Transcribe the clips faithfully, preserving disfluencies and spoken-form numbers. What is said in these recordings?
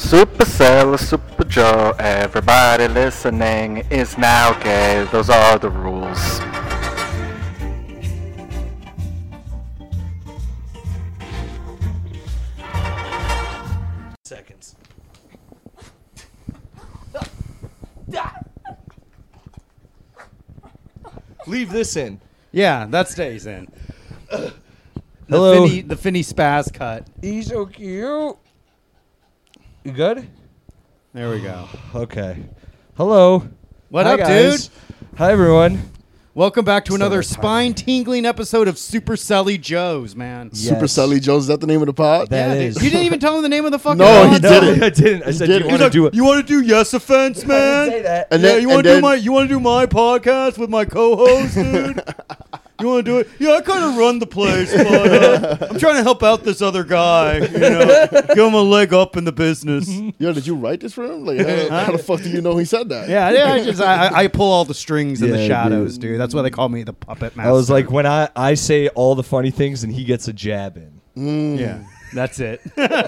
Super Cell, Super Joe, everybody listening is now gay. Those are the rules. Seconds. Leave this in. Yeah, that stays in. The Hello. Finny, the Finny spaz cut. He's so cute. You good? There we go. Okay. Hello. What Hi, up, guys. dude? Hi, everyone. Welcome back to So another tired. spine-tingling episode of Super Selly Joe's, man. Yes. Super Sally Joe's, is that the name of the pod? That yeah, is. dude. You didn't even tell him the name of the fucking No, pod? he didn't. I didn't. I He said, didn't. you He's want to like, do it? You want to do Yes Offense, man? say that. And yeah, then- you want and to do then- my you want to do my podcast with my co-host, dude? You want to do it? Yeah, I kind of run the place, but uh, I'm trying to help out this other guy. You know, give him a leg up in the business. Yo, did you write this for him? Like, how, how the fuck do you know he said that? Yeah, yeah. I just I, I pull all the strings in the Yeah, shadows, dude. dude. That's why they call me the puppet master. I was like, when I, I say all the funny things and he gets a jab in. Mm. yeah, that's it.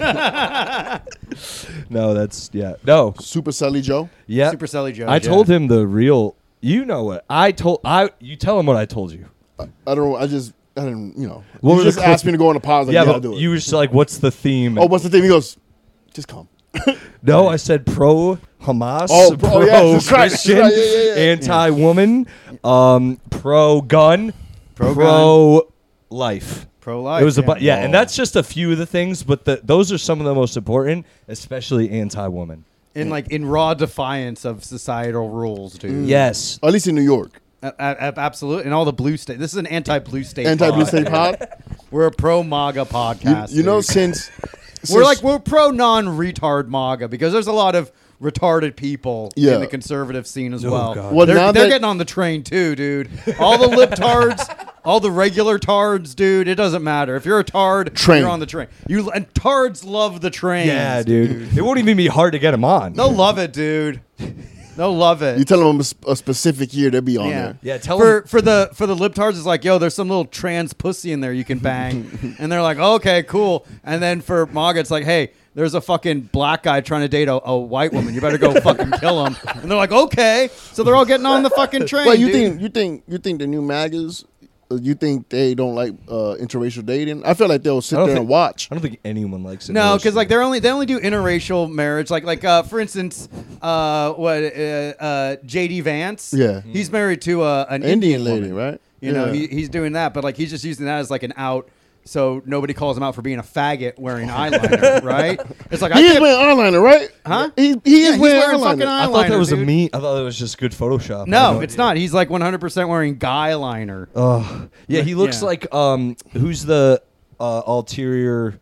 No, that's, yeah. No. Super Sally Joe. Yeah. Super Selly Joe. I told him the real, you know what. I told, I. you tell him what I told you. I, I don't. I just. I didn't. You know. What He were the just clip- asked me to go on the pod. I was like, yeah, yeah, I'll but do it. you were just like, what's the theme? Oh, what's the thing? He goes, just come. No, I said pro Hamas, Oh, pro- pro oh, yeah, that's right, that's Christian, right, yeah, yeah, yeah. anti woman, um, pro gun, Pro pro life. pro-life. It was a yeah. bu- yeah, and Oh. that's just a few of the things, but the, those are some of the most important, especially anti woman. in like in raw defiance of societal rules, dude. Yes, Or at least in New York. A- a- absolutely. And all the blue state. This is an anti-blue state. Anti-blue pod. state pod. We're a pro MAGA You, podcast. you know, dude. since, since we're like we're pro non-retard MAGA because there's a lot of retarded people Yeah. in the conservative scene as Oh, well. God. Well, they're now they're that- getting on the train too, dude. All the libtards, all the regular tards, dude. It doesn't matter if you're a tard. Train. You're on the train. You and tards love the train. yeah, dude. It won't even be hard to get him on. They'll love it, dude. They'll love it. you tell them a, sp- a specific year, they'll be on Yeah, there. Yeah, tell for him- for the for the libtards, it's like, yo, there's some little trans pussy in there you can bang, and they're like, okay, cool. And then for MAGA, it's like, hey, there's a fucking black guy trying to date a, a white woman. You better go fucking kill him. And they're like, okay. So they're all getting on the fucking train. Well, you dude. think you think you think the new MAGAs? uh, You think they don't like uh, interracial dating? I feel like they'll sit I don't there think- and watch. I don't think anyone likes it. No, because like they're only they only do interracial marriage. Like like uh, for instance, uh, what uh, uh, J D Vance. Yeah. he's married to uh, an Indian Indian, lady, woman. right? You know, Yeah. he, he's doing that, but like he's just using that as like an out, so nobody calls him out for being a faggot wearing eyeliner, right? It's like I He is can't, wearing eyeliner, right? Huh? He, he Yeah, is he's wearing, wearing eyeliner. fucking I thought that eyeliner, was a dude. me. I thought that was just good Photoshop. I had No, no it's idea. not. He's like one hundred percent wearing guy liner. Oh, yeah, he looks Yeah. like um, who's the uh, ulterior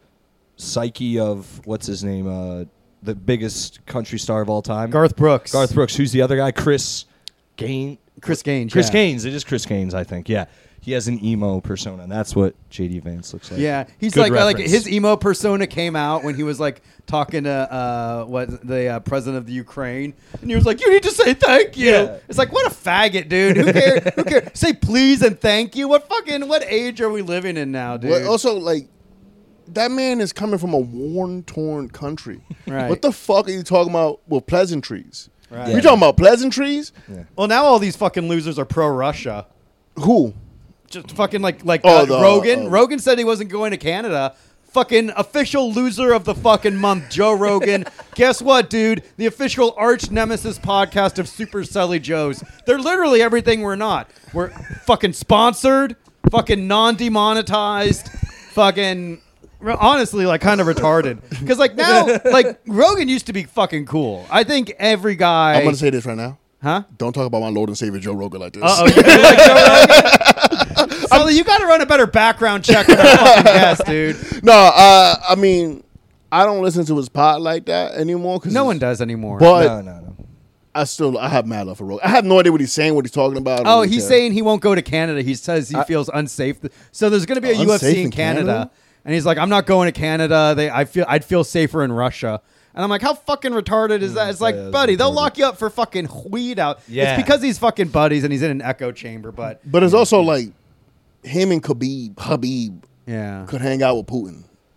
psyche of what's his name? Uh, the biggest country star of all time, Garth Brooks. Garth Brooks. Who's the other guy? Chris Gaines. Chris Gaines. Chris yeah. Gaines. It is Chris Gaines, I think. Yeah, he has an emo persona, and that's what J D Vance looks like. Yeah, he's Good like like reference. his emo persona came out when he was like talking to uh, what the uh, president of the Ukraine, and he was like, "You need to say thank you." Yeah. It's like, what a faggot, dude. Who cares? Who cares? Say please and thank you. What fucking what age are we living in now, dude? Well, also, like, that man is coming from a worn, torn country. Right. What the fuck are you talking about with pleasantries? Right. You Yeah. talking about pleasantries? Yeah. Well, now all these fucking losers are pro Russia. Who? Just fucking like like Oh, uh, the- Rogan. uh, Rogan said he wasn't going to Canada. Fucking official loser of the fucking month, Joe Rogan. Guess what, dude? The official arch nemesis podcast of Super Selly Joes. They're literally everything we're not. We're fucking sponsored, fucking non-demonetized, fucking honestly like kind of retarded. Because like now, like Rogan used to be fucking cool. I think every guy. I'm going to say this right now. huh? Don't talk about my Lord and Savior Joe Rogan like this. Uh oh, you do like Joe Rogan? Sully, you got to run a better background check with our fucking guest, dude. No, uh, I mean, I don't listen to his pod like that anymore. Cause No it's- one does anymore. But No, no, no. I still, I have mad love for Rogan. I have no idea what he's saying, what he's talking about. I don't oh, really he's care. saying he won't go to Canada. He says he feels unsafe. So there's going to be a Unsafe U F C in in Canada, Canada? and he's like, "I'm not going to Canada. They, I feel, I'd feel safer in Russia." And I'm like, "How fucking retarded is that?" It's like, yeah, that's buddy, they'll retarded. lock you up for fucking weed out. Yeah. It's because he's fucking buddies and he's in an echo chamber. But But it's also like him and Khabib, Habib yeah, could hang out with Putin.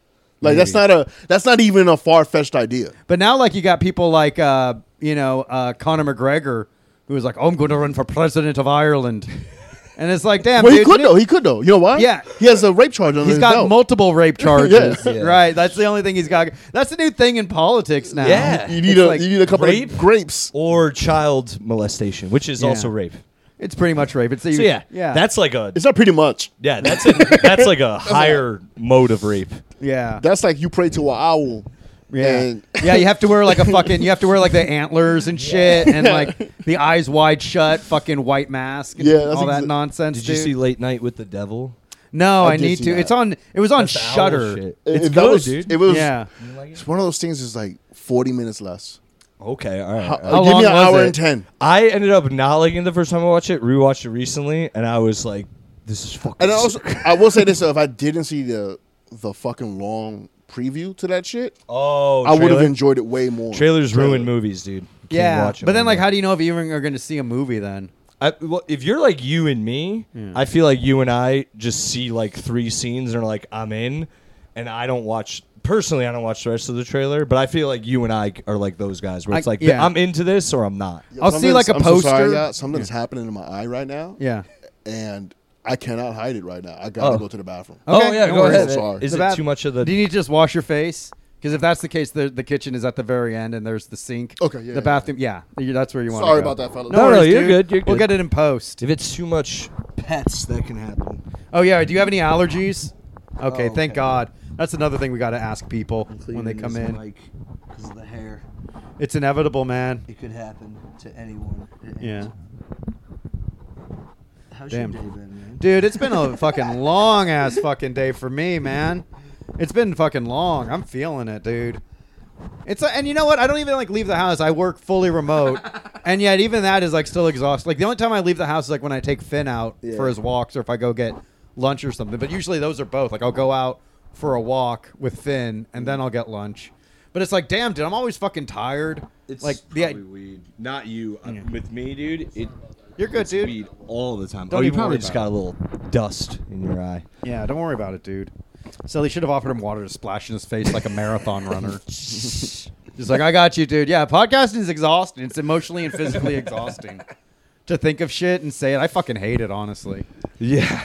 Like that's not a that's not even a far fetched idea. But now, like, you got people like, uh, you know, uh, Conor McGregor, who was like, oh, I'm going to run for president of Ireland. And it's like, damn, Well, dude. he could you- though. He could though. You know why? Yeah. He has a rape charge on He's his got belt. multiple rape charges. Yeah. Right. That's the only thing he's got. That's the new thing in politics now. Yeah. You need It's a like you need a couple rape? of grapes. Or child molestation, which is Yeah. also rape. It's pretty much rape. It's So yeah, yeah. that's like a It's not pretty much. yeah, that's a, that's like a higher mode of rape. yeah. That's like you pray to an owl. Yeah. And yeah, you have to wear like a fucking you have to wear like the antlers and shit and like the eyes wide shut fucking white mask and Yeah, that's all that exa- nonsense. Did you dude. see Late Night with the Devil? No, I I, did need see to. that. It's on it was on That's the owl Shudder. shit. If It's that good, was, dude. It was. Yeah. It's one of those things. Is like forty minutes less. Okay, all right. How, all right. How give long me an was hour it? and ten. I ended up not liking it the first time I watched it. Rewatched it recently, and I was like, "This is fucking." And I also, I will say this: though, if I didn't see the the fucking long preview to that shit, oh, I would have trailer? enjoyed it way more. Trailers Trailer. ruin movies, dude. You can't Yeah. watch 'em But then like anymore. how do you know if you even are going to see a movie then? I, well, if you're like you and me, I feel like you and I just see like three scenes and are like, I'm in, and I don't watch. Personally, I don't watch the rest of the trailer, but I feel like you and I are like those guys where it's I- like, yeah. I'm into this or I'm not. Yo, I'll see, something's- like, a I'm so sorry, poster. yeah, something's happening in my eye right now, Yeah. and I cannot hide it right now. I gotta Oh. go to the bathroom. Okay, oh yeah, no go worries. ahead. I'm sorry. Is The it bath- too much of the? Do you need to just wash your face? Because if that's the case, the the kitchen is at the very end, and there's the sink. Okay, yeah, The yeah, bathroom, yeah, You- that's where you want. Sorry to go. about that, fellas. No, No, no, worries, you're dude. good, you're We'll good. get it in post. If it's too much pets, that can happen. Oh yeah, do you have any allergies? Okay, Oh, thank okay. God. That's another thing we got to ask people when they come in. because of the hair, It's inevitable, man. it could happen to anyone. Yeah. How's Damn. your day been, man? Dude, it's been a fucking long ass fucking day for me, man. It's been fucking long. I'm feeling it, dude. It's a, and you know what? I don't even like leave the house. I work fully remote, and yet even that is like still exhausting. Like the only time I leave the house is like when I take Finn out Yeah. for his walks or if I go get lunch or something. But usually those are both. Like I'll go out for a walk with Finn and then I'll get lunch. But it's like, damn, dude, I'm always fucking tired. It's like like the weed. Not you. Uh, Yeah. With me, dude. It, You're good, it's dude. Weed all the time. Don't oh, you even probably worry just about got a little dust in your eye. Yeah, don't worry about it, dude. Sully should have offered him water to splash in his face like a marathon runner. Just like, I got you, dude. Yeah, podcasting is exhausting. It's emotionally and physically exhausting to think of shit and say it. I fucking hate it, honestly. Yeah.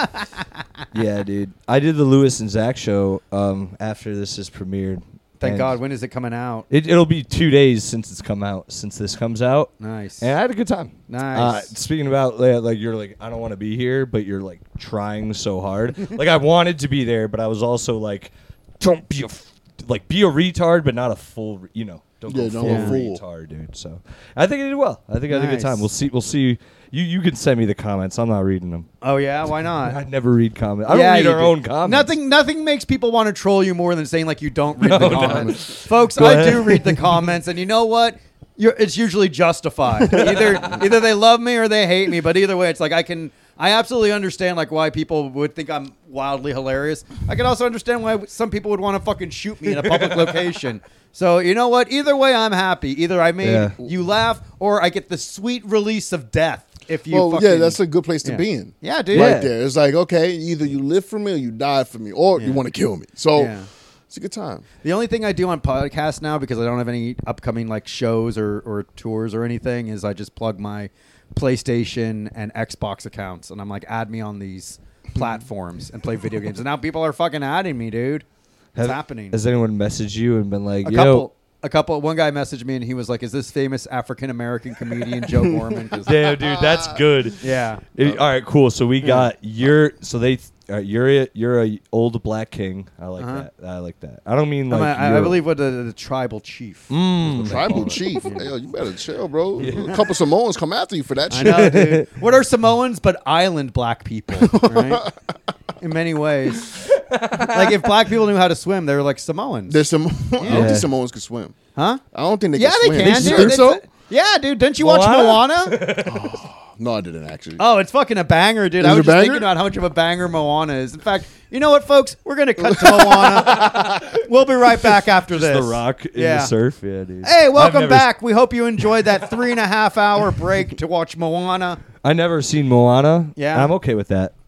yeah, dude. I did the Lewis and Zach show um, after this is premiered. Thank And God. When is it coming out? It, it'll be two days since it's come out, since this comes out. Nice. And I had a good time. Nice. Uh, speaking about like, like you're like I don't want to be here, but you're like trying so hard. Like I wanted to be there, but I was also like, don't be a f- like be a retard, but not a full. re- You know, don't Yeah, go don't full go full. retard, dude. So I think I did well. I think I had a good Nice. time. We'll see. We'll see. You you can send me the comments. I'm not reading them. Oh yeah, why not? I never read comments. I don't Yeah, read you our do. own comments. Nothing, nothing makes people want to troll you more than saying like you don't read No, the no. comments. Folks, Go I ahead. do read the comments, and you know what? You're, it's usually justified. Either either they love me or they hate me, but either way, it's like I can. I absolutely understand like why people would think I'm wildly hilarious. I can also understand why some people would want to fucking shoot me in a public location. So you know what? Either way, I'm happy. Either I made Yeah. you laugh, or I get the sweet release of death. If you Well, fucking, yeah, that's a good place to yeah. be in. yeah, dude. Yeah. Right there. It's like, okay, either you live for me or you die for me, or Yeah. you want to kill me. So Yeah. it's a good time. The only thing I do on podcasts now, because I don't have any upcoming like shows or, or tours or anything, is I just plug my PlayStation and Xbox accounts, and I'm like, add me on these platforms and play video games. And now people are fucking adding me, dude. It's Have- happening. Has anyone messaged you and been like, A yo, couple, a couple. One guy messaged me, and he was like, "Is this famous African American comedian Joe Gorman?" 'Cause- damn, dude, that's good. yeah. It- all right, cool. So we got your. So they. Uh, you're a, you're a old black king. I like Uh-huh. that. I like that. I don't mean I'm like. a- I, I you're- believe what the, the tribal chief. Mm. Tribal chief. Hey, yo, you better chill, bro. A couple Samoans come after you for that I shit. know, dude. What are Samoans but island black people, right? In many ways. Like, if black people knew how to swim, they were like Samoans. There's some. I don't Yeah. think Samoans can swim. Huh? I don't think they Yeah, can they swim. can, You dude. think It's so? a- yeah, dude. Didn't you watch Moana? Moana? No, I didn't actually. Oh, it's fucking a banger, dude. Is I it was a just banger? thinking about how much of a banger Moana is. In fact, you know what, folks? We're going to cut to Moana. We'll be right back after Just this. the rock in Yeah. the surf. Yeah, dude. Hey, I've welcome never- back. We hope you enjoyed that three and a half hour break to watch Moana. I never seen Moana. Yeah. and I'm okay with that.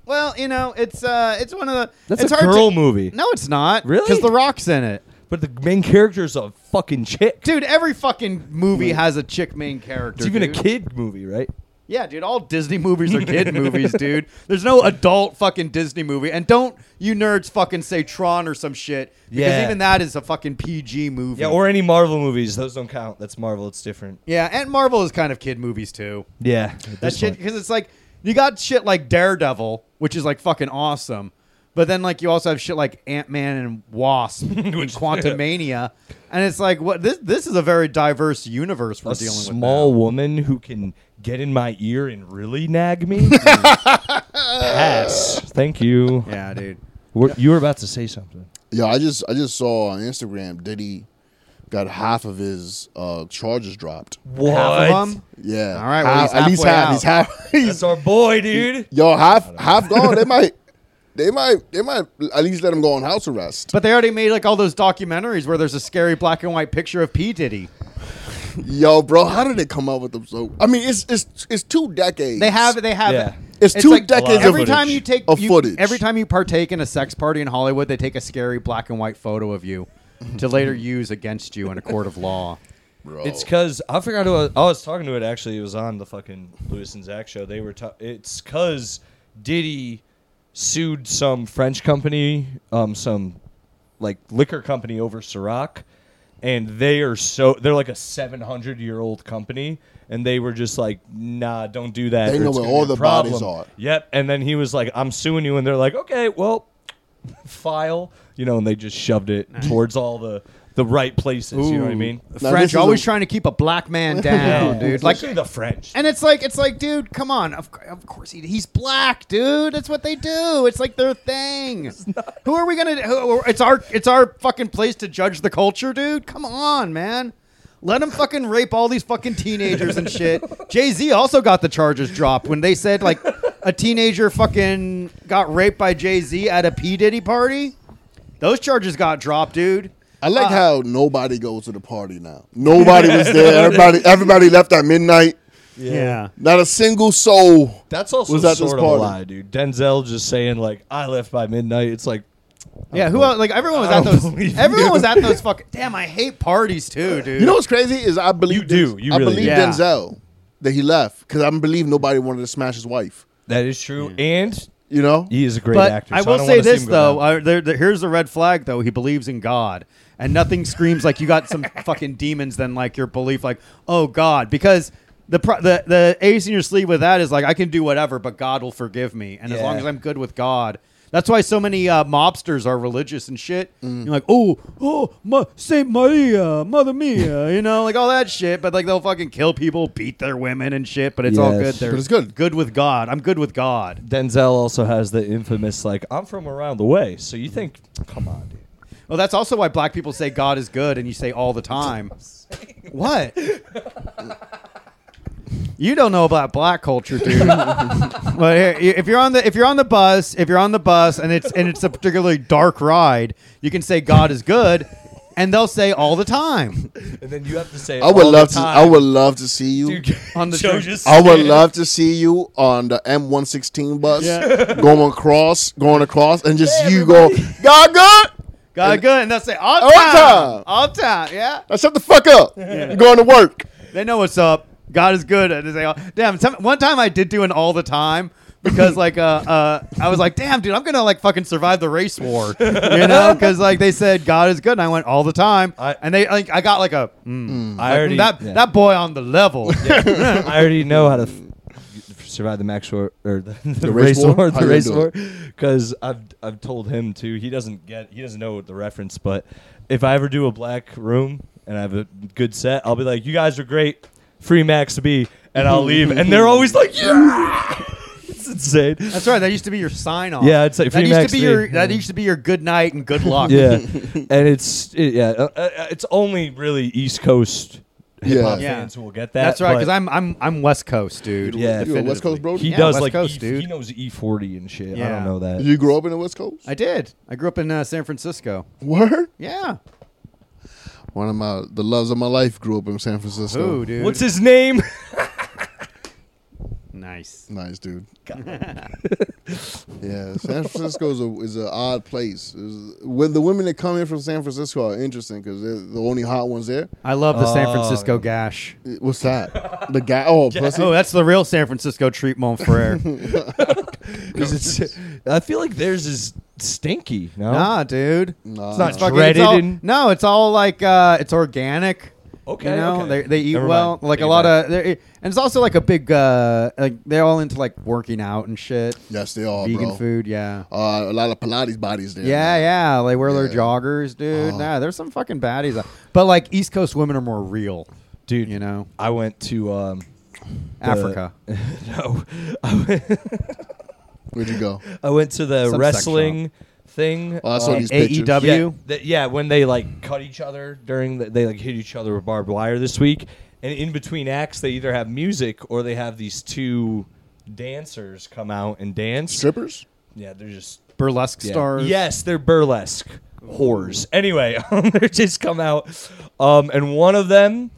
Well, you know, it's uh, it's one of the. That's it's a hard girl to, movie. No, it's not. Really? Because The Rock's in it. But the main character's a fucking chick. Dude, every fucking movie has a chick main character. It's even dude. a kid movie, right? Yeah, dude, all Disney movies are kid movies, dude. There's no adult fucking Disney movie. And don't you nerds fucking say Tron or some shit. Because Yeah. even that is a fucking P G movie. Yeah, or any Marvel movies. Those don't count. That's Marvel. It's different. Yeah, and Marvel is kind of kid movies, too. Yeah. That shit, because it's like, you got shit like Daredevil, which is like fucking awesome. But then, like, you also have shit like Ant-Man and Wasp and Quantumania. And it's like, what? This this is a very diverse universe we're a dealing with small now. woman who can get in my ear and really nag me? Pass. Thank you. Yeah, dude. We're, you were about to say something. Yeah, I just I just saw on Instagram Diddy got half of his uh, charges dropped. What? Half of them? Yeah, All right, well, half, he's at least halfway half. out. He's half. He's, That's our boy, dude. yo, half half gone. They might they might they might at least let him go on house arrest. But they already made like all those documentaries where there's a scary black and white picture of P. Diddy. Yo, bro, how did they come up with them? So I mean, it's it's it's two decades. They have they have Yeah. It's two like decades every of time footage. you take of you- footage. Every time you partake in a sex party in Hollywood, they take a scary black and white photo of you to later use against you in a court of law. bro. It's because I forgot who I was, I was talking to it. Actually, it was on the fucking Lewis and Zach show. They were. Ta- it's because Diddy sued some French company, um, some like liquor company over Ciroc, and they are so they're like a seven hundred year old company, and they were just like, nah, don't do that. They or know it's where gonna all be a the bodies problem." are. Yep. And then he was like, I'm suing you, and they're like, okay, well, file, you know, and they just shoved it towards all the the right places. You know what I mean? Now, French this is always a- trying to keep a black man down, dude. Like, Especially the French. and it's like, it's like, dude, come on. Of, of course, he, he's black, dude. That's what they do. It's like their thing. Who are we gonna? Who, it's our, it's our fucking place to judge the culture, dude. Come on, man. Let him fucking rape all these fucking teenagers and shit. Jay-Z also got the charges dropped when they said like a teenager fucking got raped by Jay-Z at a P. Diddy party. Those charges got dropped, dude. I like Uh, how nobody goes to the party now. Nobody was there. Everybody everybody left at midnight. Yeah. Not a single soul. That's also was at this sort of a party. lie, dude. Denzel just saying like, I left by midnight. It's like, Yeah, who else? Like everyone was I at don't those. believe Everyone you. was at those fucking. Damn, I hate parties too, dude. You know what's crazy is I believe You do. Denz- You I really believe do. Yeah. Denzel that he left because I believe nobody wanted to smash his wife. that is true. And You know, he is a great but actor. I so will don't say wanna see this him go though. down. Uh, there, there- here's the red flag though. He believes in God, and nothing screams like you got some fucking demons than like your belief, like oh God, because. The, pro- the the ace in your sleeve with that is like I can do whatever, but God will forgive me, and as Yeah. long as I'm good with God, that's why so many uh, mobsters are religious and shit. You're like, oh, oh, Ma- Saint Maria, Mother Mia, you know, like all that shit. But like they'll fucking kill people, beat their women and shit. But it's all Yes. good. They're But it's good. Good with God. I'm good with God. Denzel also has the infamous like, I'm from around the way. So you think, come on, dude. Well, that's also why black people say God is good, and you say all the time. What? You don't know about black culture, dude. But here, if you're on the if you're on the bus, if you're on the bus and it's and it's a particularly dark ride, you can say God is good, and they'll say all the time. And then you have to say, it I would all love the to. time. I would love to see you. Dude, On the Joe train. just I would said- love to see you on the M one sixteen bus, Yeah. going across, going across, and just Hey, you everybody. go, God good. God good, and they'll say all All time, time. all time. Yeah, Now shut the fuck up. You're going to work. they know what's up. God is good, and they say, damn. Some, one time I did do an all the time. Because like uh uh I was like, damn dude, I'm gonna like fucking survive the race war, you know? Because like they said God is good, and I went all the time, I- and they like I got like a mm, I like, already that yeah. that boy on the level. I already know how to f- survive the max war or the, the, race race war? war, How the you race do war, because I've I've told him to. He doesn't get he doesn't know the reference, but if I ever do a black room and I have a good set, I'll be like, you guys are great, free Max B, and I'll leave, and they're always like, yeah. It's insane. That's right. That used to be your sign off. Yeah, it's like that free used Max to be B. your that used to be your good night and good luck. Yeah, and it's it, yeah, uh, uh, it's only really East Coast hip hop Yeah. fans who will get that. That's right. but Because I'm I'm I'm West Coast, dude. Yeah. You a West Coast bro? He Yeah, does West like Coast, E, dude. he knows E forty and shit. I Yeah. don't know that. You grew up in the West Coast? I did. I grew up in uh, San Francisco. Word? Yeah. One of my the loves of my life grew up in San Francisco. Who, dude? What's his name? Nice. Nice. Nice, dude. Yeah, San Francisco is a is an odd place. It's- when the women that come in from San Francisco are interesting because they're the only hot ones there. I love the San Oh, Francisco yeah. gash. What's that? The guy. Oh, pussy. Oh, that's the real San Francisco treat, mon frere. 'Cause it's, I feel like theirs is stinky. No, Nah, dude. Nah, it's not Fucking- dreaded. it's all- and, no, it's all like uh, it's organic. okay, You know, okay. they they eat Never well. mind. Like Take a it lot back. of, they're- and it's also like a big. Uh, like they're all into like working out and shit. Yes, they are, Vegan bro. food, yeah. Uh, a lot of Pilates bodies there. Yeah, man. yeah. They wear their Yeah. joggers, dude. Oh. Nah, there's some fucking baddies. out- But like East Coast women are more real, dude. you know. I went to um, the- Africa. no, I went, Where'd you go? I went to the Some sex wrestling thing. Oh, I saw um, these A E pictures. W. Yeah, th- yeah, when they like cut each other during the, they like hit each other with barbed wire this week, and in between acts they either have music or they have these two dancers come out and dance. Strippers? Yeah, they're just Burlesque yeah. stars. Yes, they're burlesque whores. Anyway, um, they just come out, um, and one of them,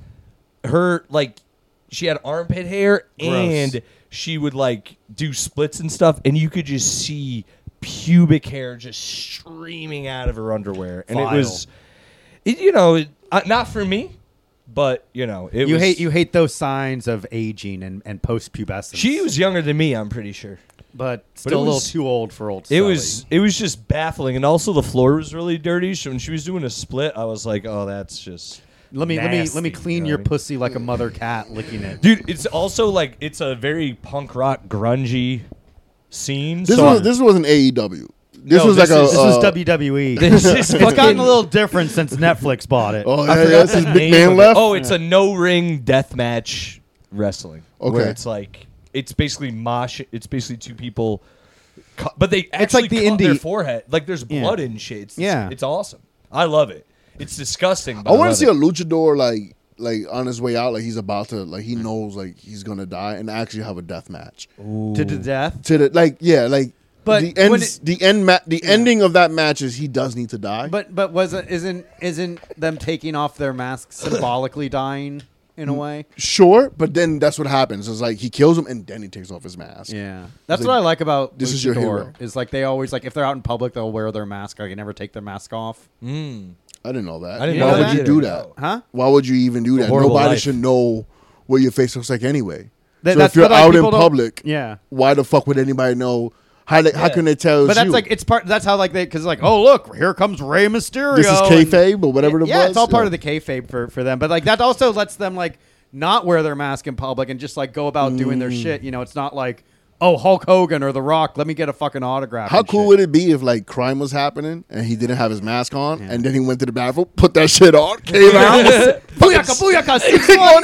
her like, she had armpit hair Gross. and she would like do splits and stuff, and you could just see pubic hair just streaming out of her underwear, and Vile. it was, it, you know, it, uh, not for me, but you know, it You was, hate you hate those signs of aging and, and post pubescence. She was younger than me, I'm pretty sure. but still it a little was- too old for old. It Sully. was it was just baffling, and also the floor was really dirty. So when she was doing a split, I was like, "Oh, that's just Let me let me let me nasty," clean you know your what I mean? pussy like a mother cat licking it. dude." It's also like it's a very punk rock grungy scene. This so was this wasn't A E W. This No, was this like a. is- This was uh, W W E. This is It's gotten fucking- a little different since Netflix bought it. Oh I yeah, forgot yeah. This is the big name man of it. left. Oh, it's a no ring death match wrestling. Okay. where it's like it's basically mosh. It's basically two people, cut, but they actually It's like the cut their indie- forehead. Like there's Yeah. blood and shit. It's, Yeah. it's awesome. I love it. It's disgusting. But I want to love see it. a luchador like like on his way out, like he's about to, like he knows like he's gonna die, and actually have a death match To the death. to the like yeah like. But the when ends, it- the end, ma- the ending of that match is he does need to die. But but wasn't isn't isn't them taking off their masks symbolically dying in a way? sure, but then that's what happens. It's like he kills him and then he takes off his mask. Yeah, that's It's what like, I like about this is your Luchador, hero. Is like they always like if they're out in public they'll wear their mask. Like they never take their mask off. Mm. I didn't know that. I didn't know Why would that you either. do that? Huh? Why would you even do that? horrible Nobody life. should know what your face looks like anyway. That- so that's if you're what, like, out in people don't- public, Yeah. why the fuck would anybody know? How they, how Yeah. can they tell? But it's that's you? like it's part. That's how like they because like oh look here comes Rey Mysterio. this is and- kayfabe or whatever the yeah, was. it's all part Yeah. of the kayfabe for for them. But like that also lets them like not wear their mask in public and just like go about doing Mm. their shit. You know, it's not like oh Hulk Hogan or The Rock. Let me get a fucking autograph. How and cool shit. would it be if like crime was happening and he didn't have his mask on, and then he went to the bathroom, put that shit on, came out, Booyaka, booyaka, six one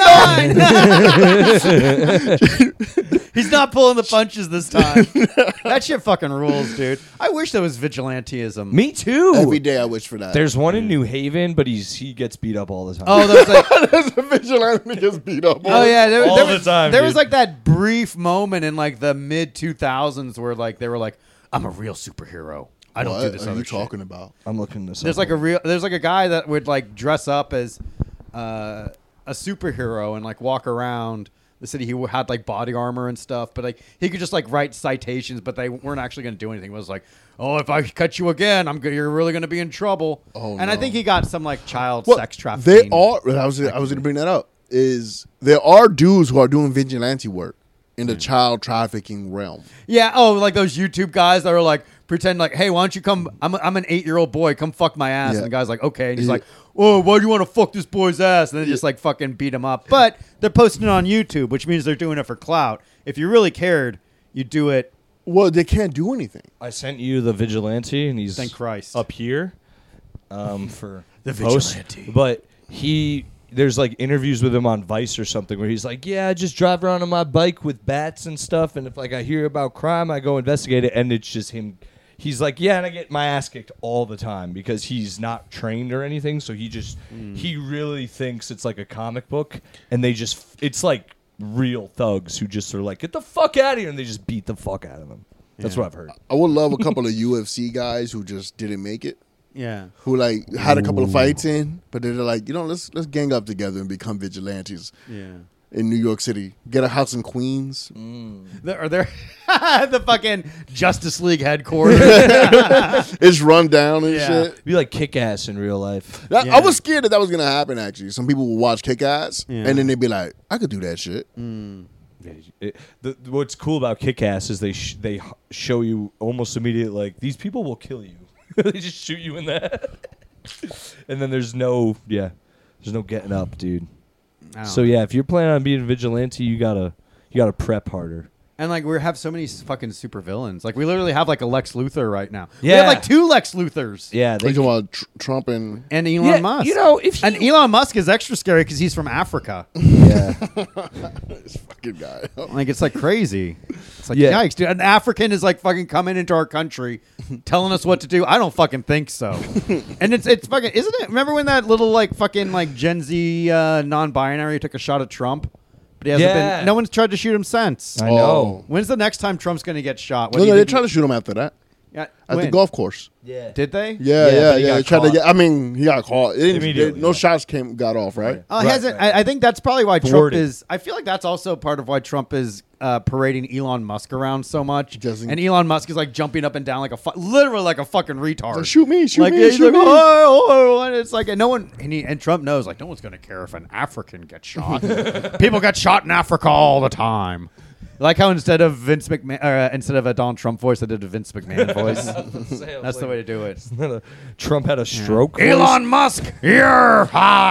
nine. He's not pulling the punches this time. That shit fucking rules, dude. I wish there was vigilanteism. Me too. every day I wish for that. There's one in New Haven, but he's he gets beat up all the time. Oh, there's like, There's a vigilante that gets beat up. oh yeah, there, All there the was, time, There was dude. like that brief moment in like the mid two thousands where like they were like, "I'm a real superhero. I don't what do this are other you shit." talking about? I'm looking this. There's up. like a real. There's like a guy that would like dress up as uh, a superhero and like walk around the city. He had like body armor and stuff, but like he could just like write citations, but they weren't actually going to do anything. It was like, oh, if I catch you again, I'm go- you're really going to be in trouble. Oh, and I no. think he got some like child Well, sex trafficking. They are. I was. I was going to bring that up. Is there are dudes who are doing vigilante work in the child trafficking realm? Yeah. Oh, like those YouTube guys that are like pretend like, hey, why don't you come? I'm a, I'm an eight year old boy. Come fuck my ass. Yeah. And the guy's like, okay. And he's Yeah. like, oh, why do you want to fuck this boy's ass? And then just like fucking beat him up. But they're posting it on YouTube, which means they're doing it for clout. If you really cared, you do it. Well, they can't do anything. I sent you the vigilante, and he's Thank Christ. up here um, for The post. vigilante. But he, there's like interviews with him on Vice or something where he's like, "Yeah, I just drive around on my bike with bats and stuff, and if like I hear about crime, I go investigate it." And it's just him. He's like, "Yeah, and I get my ass kicked all the time because he's not trained or anything. So he just he really thinks it's like a comic book, and they just it's like." Real thugs who just are like, get the fuck out of here, and they just beat the fuck out of them. That's Yeah. what I've heard. I would love a couple of U F C guys who just didn't make it, Yeah. who like had a couple of fights in, but they're like, you know, let's let's gang up together and become vigilantes. Yeah. in New York City. Get a house in Queens. There- Are there the fucking Justice League headquarters? It's run down and Yeah. shit. Be like Kick-Ass in real life. That- Yeah. I was scared that that was gonna happen. Actually, some people would watch Kick-Ass Yeah. and then they'd be like, "I could do that shit." It- the, what's cool about Kick-Ass is they sh- they h- show you almost immediately like these people will kill you. They just shoot you in the head, and then there's no yeah, there's no getting up, dude. I don't So know. yeah, if you're planning on being a vigilante, you gotta you gotta prep harder. And like we have so many s- fucking super villains. Like we literally have like a Lex Luthor right now. We Yeah. have like two Lex Luthors. Yeah, Are they you talking about tr- Trump and And Elon Yeah, Musk. you know, if and you- Elon Musk is extra scary because he's from Africa. yeah. this fucking guy? Like it's like crazy. It's like Yeah. yikes, dude. An African is like fucking coming into our country, telling us what to do. I don't fucking think so. And it's it's fucking isn't it? Remember when that little like fucking like Gen Z uh, non-binary took a shot at Trump? But he hasn't Yeah. been. No one's tried to shoot him since. I know. When's the next time Trump's going to get shot? What No, do you no, they think- tried to shoot him after that Yeah, at when? the golf course. Yeah. Did they? Yeah, Yeah, yeah, but he yeah. got They tried to caught. get. I mean, he got caught. It didn't, Immediately, no yeah. shots came got off, right? Uh, Right, hasn't right. I, I think that's probably why Trump Thwarted. is. I feel like that's also part of why Trump is uh, parading Elon Musk around so much. Doesn't- And Elon Musk is like jumping up and down like a fu- literally like a fucking retard. Like, shoot me, shoot like, me, he's shoot like, me. oh, oh, and it's like and no one and, he, and Trump knows like no one's gonna care if an African gets shot. People get shot in Africa all the time. Like how instead of Vince McMahon, uh, instead of a Donald Trump voice, I did a Vince McMahon voice. That's the way to do it. Trump had a stroke. Elon Musk, you're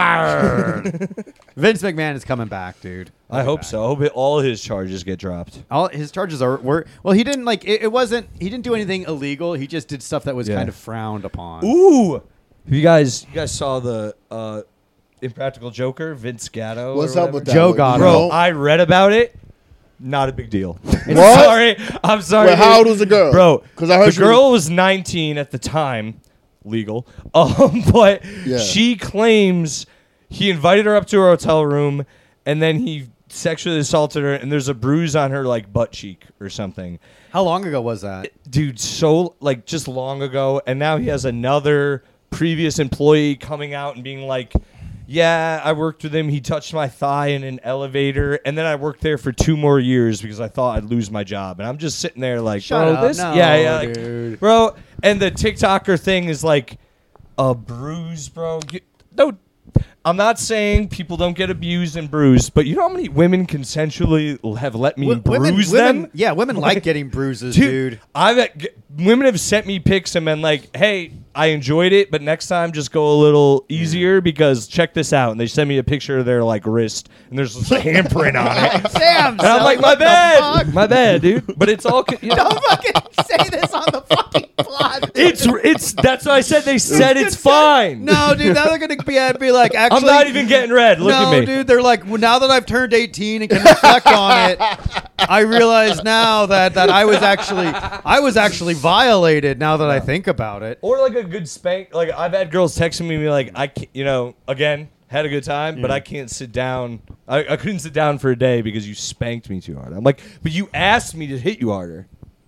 fired. Vince McMahon is coming back, dude. I hope so. I hope it, all his charges get dropped. All his charges are were well. He didn't like it, it. wasn't. He didn't do anything illegal. He just did stuff that was Yeah. kind of frowned upon. Ooh, you guys, you guys saw the uh, Impractical Joker, Vince Gatto. What's or up whatever? with that? Joe one? got Bro, No? I read about it. Not a big deal. I'm What? sorry. I'm sorry. Wait, how dude. old was the girl? Bro, 'Cause I heard the she was- girl was nineteen at the time, legal. Um, but Yeah. she claims he invited her up to her hotel room, and then he sexually assaulted her, and there's a bruise on her like butt cheek or something. How long ago was that? Dude, so like just long ago, and now he has another previous employee coming out and being like, yeah, I worked with him. He touched my thigh in an elevator, and then I worked there for two more years because I thought I'd lose my job. And I'm just sitting there like, Shut bro, up. this, No, yeah, yeah, like, dude. bro. And the TikToker thing is like a bruise, bro. You, no, I'm not saying people don't get abused and bruised, but you know how many women consensually have let me Wo- bruise women, them? Yeah, women like getting bruises, Dude, dude. I've g- women have sent me pics and been like, "Hey, I enjoyed it, but next time just go a little easier because check this out." And they send me a picture of their like wrist, and there's just a handprint on it. Damn, And I'm like, "My bad, my bad, dude." But it's all. co- You know, Don't fucking say this on the fucking pod. it's it's that's what I said. They said it's fine. No, dude. Now they're gonna be, be like, actually, I'm not even getting red. Look no, at me. dude. They're like, well, now that I've turned eighteen and can reflect on it, I realize now that that I was actually I was actually violated. Now that I think about it. Or like a good spank. Like I've had girls texting me, be like, I can't, you know, again, had a good time, but I can't sit down. I, I couldn't sit down for a day because you spanked me too hard. I'm like, but you asked me to hit you harder.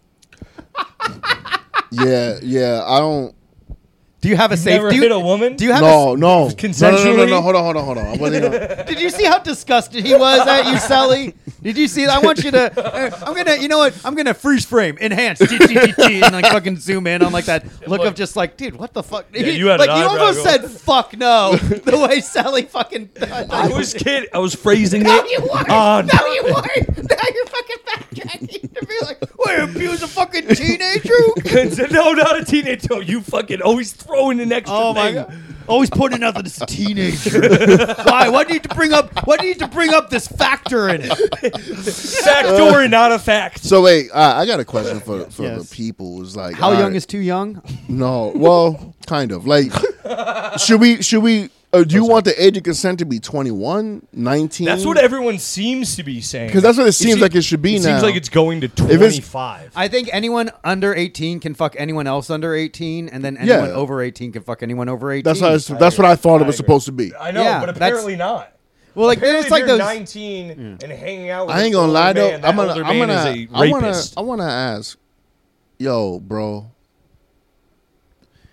Yeah, yeah. I don't. Do you have a You've safe? never do you, hit a woman? Do you have? No, a, no. No, no, no, Consensually? no. Hold on, hold on, hold on. I wasn't even- Did you see how disgusted he was at you, Sally? Did you see that? I want you to. uh, I'm gonna. You know what? I'm gonna freeze frame, enhance, T T T T, and like fucking zoom in on like that look of just like, dude, what the fuck? Yeah, you had like an you eyebrow almost going. said fuck no the way Sally fucking. I was kidding. I was phrasing No, it. you weren't. on No, you weren't. Now you're fucking backtracking to be like, wait, abuse a fucking teenager? No, not a teenager. No, you fucking always throwing an extra Oh my thing. god. Always pointing out that it's a teenager. Why? Why do you need to bring up? Why do you need to bring up this factor in it? Factory, not a fact. So wait, uh, I got a question for for Yes. the people. It's like, How all young right, is too young? No, well, kind of. Like, should we? Should we? Uh, do you want the age of consent to be twenty-one, nineteen? That's what everyone seems to be saying. 'Cause that's what it seems se- like it should be It now. seems like it's going to it's- twenty-five. I think anyone under eighteen can fuck anyone else under eighteen, and then anyone Yeah. over eighteen can fuck anyone over eighteen. That's how. It's, that's what I thought it was I agree. supposed to be. I know, Yeah, but that's- apparently not. well, like Apparently it's like if you're those. nineteen and hanging out with I an ain't gonna older lie though. man, that I'm gonna. older I'm man gonna. is a I wanna. rapist. I wanna ask. Yo, bro.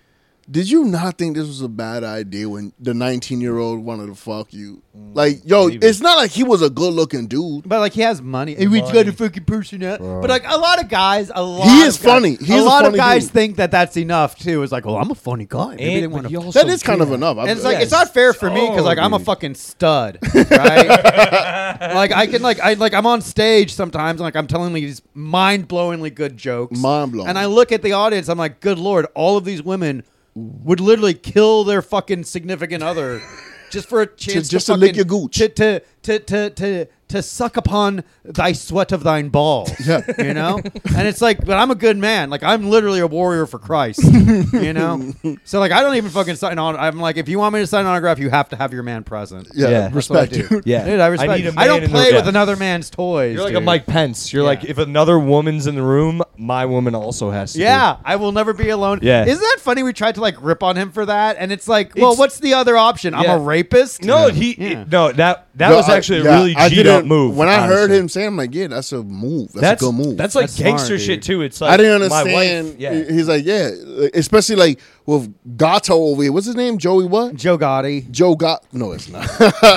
Did you not think this was a bad idea when the nineteen-year-old wanted to fuck you? Like, yo, Maybe. it's not like he was a good-looking dude. But like he has money. And we got a fucking person out. But like a lot of guys, a lot He is of guys, funny. He a is a lot of funny guys dude. think that that's enough too. It's like, oh, I'm a funny guy. Maybe they And, want but to. you also That is kind of can't. enough. And it's like Yes. it's not fair for me because like I'm a Totally. fucking stud, right? Like I can like I like I'm on stage sometimes and like I'm telling these mind-blowingly good jokes, Mind-blowing. and I look at the audience. I'm like, good lord, all of these women would literally kill their fucking significant other just for a chance just to, to lick fucking- your gooch. to to to to to to suck upon thy sweat of thine balls. Yeah. You know? And it's like, but I'm a good man. Like I'm literally a warrior for Christ. You know? So like I don't even fucking sign on. I'm like, if you want me to sign an autograph, you have to have your man present. Yeah, Yeah. That's what I respect, do. dude. Yeah. Dude, I respect. I need a I man don't in play the- with yeah. another man's toys. You're like dude. a Mike Pence. You're Yeah. like, if another woman's in the room, my woman also has to. Yeah, I will never be alone. Yeah. Isn't that funny? We tried to like rip on him for that, and it's like, well, It's- what's the other option? I'm Yeah. a rapist. Be. No, Yeah. he. Yeah. No, that that Yo, was I- actually yeah, a really I G'd didn't- up move. When I heard honestly. him say, I'm like, yeah, that's a move. That's, that's a good move. That's like That's smart, gangster dude. shit too. It's like I didn't my understand. wife- yeah. He's like, yeah, especially like with Gato over here. What's his name? Joey what? Joe Gotti. Joe Got. No, it's not.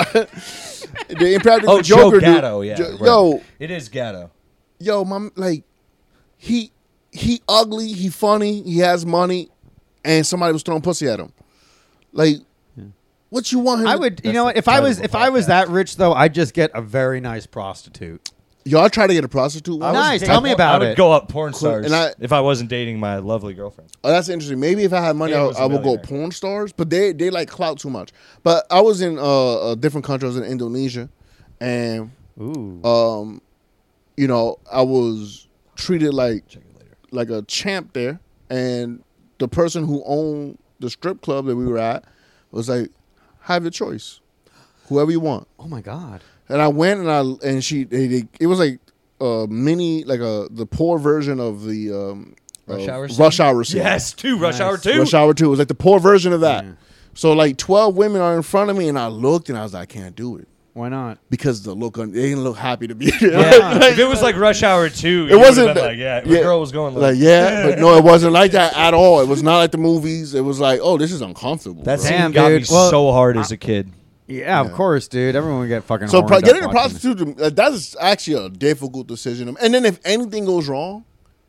The Impractical Oh, Joe Joker. dude. Gatto. Yeah. Jo- right. Yo, it is Gatto. yo, my like, he he ugly. He funny. He has money, and somebody was throwing pussy at him. Like, what you want him? I to- would, you That's know, the what? If I title was, of if the I was podcast. that rich though, I'd just get a very nice prostitute. Y'all try to get a prostitute. I once? was Nice, dating- tell me about I would it. go up porn stars And I- if I wasn't dating my lovely girlfriend. Oh, that's interesting. Maybe if I had money, Yeah, I, he was a I would go millionaire. porn stars, but they they like clout too much. But I was in uh, a different country. I was in Indonesia, and Ooh. um, you know, I was treated like Check it later. like a champ there, and the person who owned the strip club that we were at was like, "Have your choice, whoever you want." Oh my God. And I went and I and she they, they, it was like a mini like a the poor version of the um, Rush of Hour scene? Rush Hour scene. Yes, two Rush Nice. Hour two. Rush Hour two. It was like the poor version of that. Yeah. So like twelve women are in front of me, and I looked and I was like, I can't do it Why not? because the look on they didn't look happy to be there. Yeah. If it was like Rush Hour two, It wasn't been that- like yeah. yeah. The girl was going Like like, yeah, but no, it wasn't like that at all. It was not like the movies. It was like, oh, this is uncomfortable. that bro. scene Damn, got me dude. Well, so hard as a kid. Yeah, of course, dude. Everyone would get fucking. So horned pro- up getting a watching prostitute, uh, that is actually a difficult decision. And then if anything goes wrong,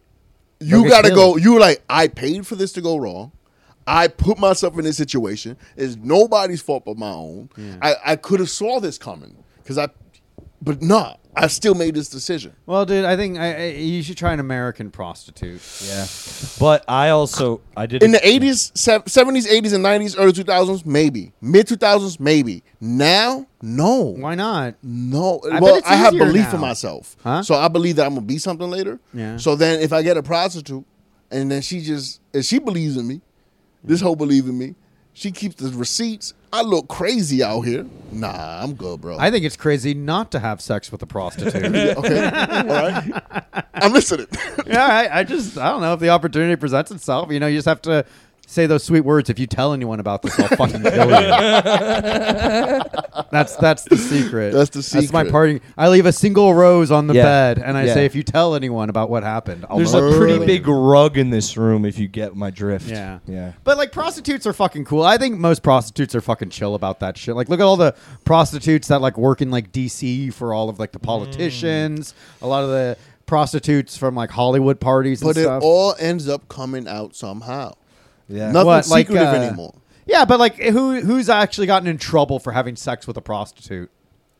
you get got to go. killed. You like, I paid for this to go wrong. I put myself in this situation. It's nobody's fault but my own. I, I could have saw this coming because I, but no, I still made this decision. Well, dude, I think I, I, you should try an American prostitute. Yeah, but I also I did In the eighties, seventies, eighties, and nineties, early two thousands, maybe. Mid two thousands, maybe. Now, no. Why not? No. I bet well, it's I have easier belief now. in myself. Huh? So I believe that I'm going to be something later. Yeah. So then if I get a prostitute and then she just, if she believes in me, this hoe believes in me, she keeps the receipts, I look crazy out here. Nah, I'm good, bro. I think it's crazy not to have sex with a prostitute. Yeah, okay. All right. I'm listening. Yeah, I, I just I don't know if the opportunity presents itself. You know, you just have to say those sweet words. If you tell anyone about this, I'll fucking kill you. that's that's the secret. That's the That's my secret. parting. I leave a single rose on the Yeah. bed, and I Yeah. say, if you tell anyone about what happened, I'll There's murder a pretty you. big rug in this room if you get my drift. Yeah. yeah. But like prostitutes are fucking cool. I think most prostitutes are fucking chill about that shit. Like look at all the prostitutes that like work in like D C for all of like the politicians. A lot of the prostitutes from like Hollywood parties and But it stuff. all ends up coming out somehow. Yeah. Nothing What, like, secretive uh, anymore. Yeah, but like who who's actually gotten in trouble for having sex with a prostitute?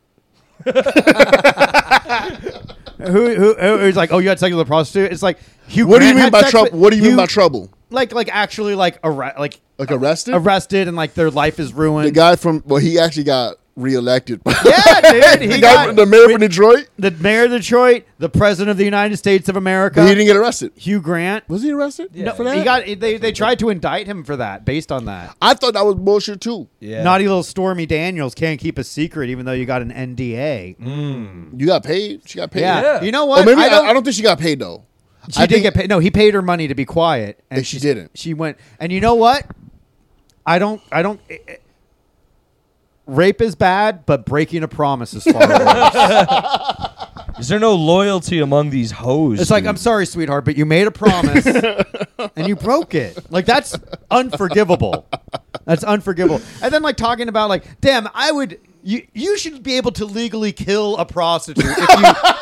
who, who who's like, oh, you had sex with a prostitute? It's like Hugh What do you Grant mean had by sex trouble? with- What do you mean Hugh- by trouble? Like like actually like arre- like Like arrested? arrested and like their life is ruined. The guy from well, he actually got reelected. Yeah, dude. He the guy got from the mayor from Detroit, the mayor of Detroit, the president of the United States of America, but he didn't get arrested. Hugh Grant. Was he arrested? Yeah. for that? He got they they tried to indict him for that based on that. I thought that was bullshit too. Yeah. Naughty little Stormy Daniels can't keep a secret even though you got an N D A. You got paid. She got paid. Yeah. Yeah. You know Or what? maybe I I don't, don't, I don't think she got paid though. she I did think- get paid. No, he paid her money to be quiet, and And she didn't. She went, and you know what? I don't. I don't. eh, eh, rape is bad, but breaking a promise is far worse. Is there no loyalty among these hoes? It's like, dude? I'm sorry, sweetheart, but you made a promise and you broke it. Like, that's unforgivable. That's unforgivable. And then, like, talking about, like, damn, I would. You you should be able to legally kill a prostitute if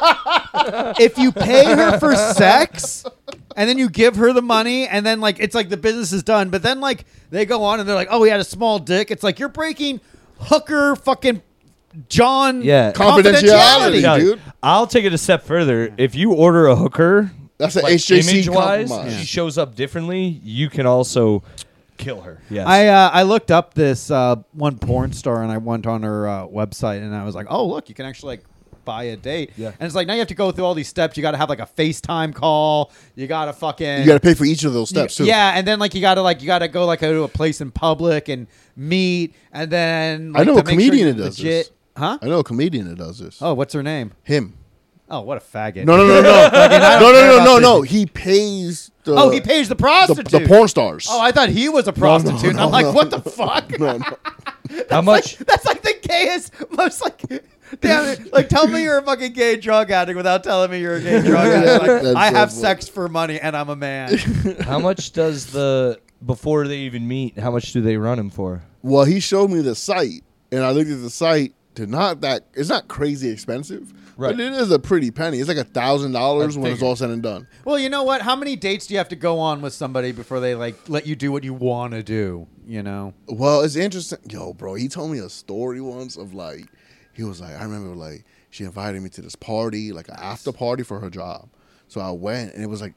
you if you pay her for sex and then you give her the money and then like it's like the business is done. But then like they go on and they're like, oh, he had a small dick. It's like you're breaking hooker fucking John Yeah. Confidentiality, No, dude. I'll take it a step further. If you order a hooker, That's an like, H J C image-wise, compromise. she shows up differently. You can also kill her. Yes. I uh, I looked up this uh, one porn star and I went on her uh, website and I was like, oh look, you can actually like buy a date. Yeah. And it's like now you have to go through all these steps. You got to have like a FaceTime call. You got to fucking You got to pay for each of those steps too. Yeah, and then like you got to like you got to go like to a place in public and meet, and then like, I know to a make comedian sure that you're does legit. this. Huh? I know a comedian that does this. Oh, what's her name? Him. Oh, what a faggot. No, no, no, no, Fucking, I no, don't no, care no, about no, this. no. He pays the. Oh, he pays the the, prostitute. the porn stars. Oh, I thought he was a prostitute. no, I'm like, no. what the fuck? No, no. How much? That's like the gayest, most like, damn it. Like, tell me you're a fucking gay drug addict without telling me you're a gay drug addict. Like, That's I so have funny. sex for money and I'm a man. How much does the before they even meet? How much do they run him for? Well, he showed me the site, and I looked at the site. To not that it's not crazy expensive, Right. but it is a pretty penny. It's like a thousand dollars I when it's figured. all said and done. Well, you know what? How many dates do you have to go on with somebody before they like let you do what you want to do? You know? Well, it's interesting. Yo, bro, he told me a story once of like, he was like, I remember like she invited me to this party, like an after party for her job. So I went, and it was like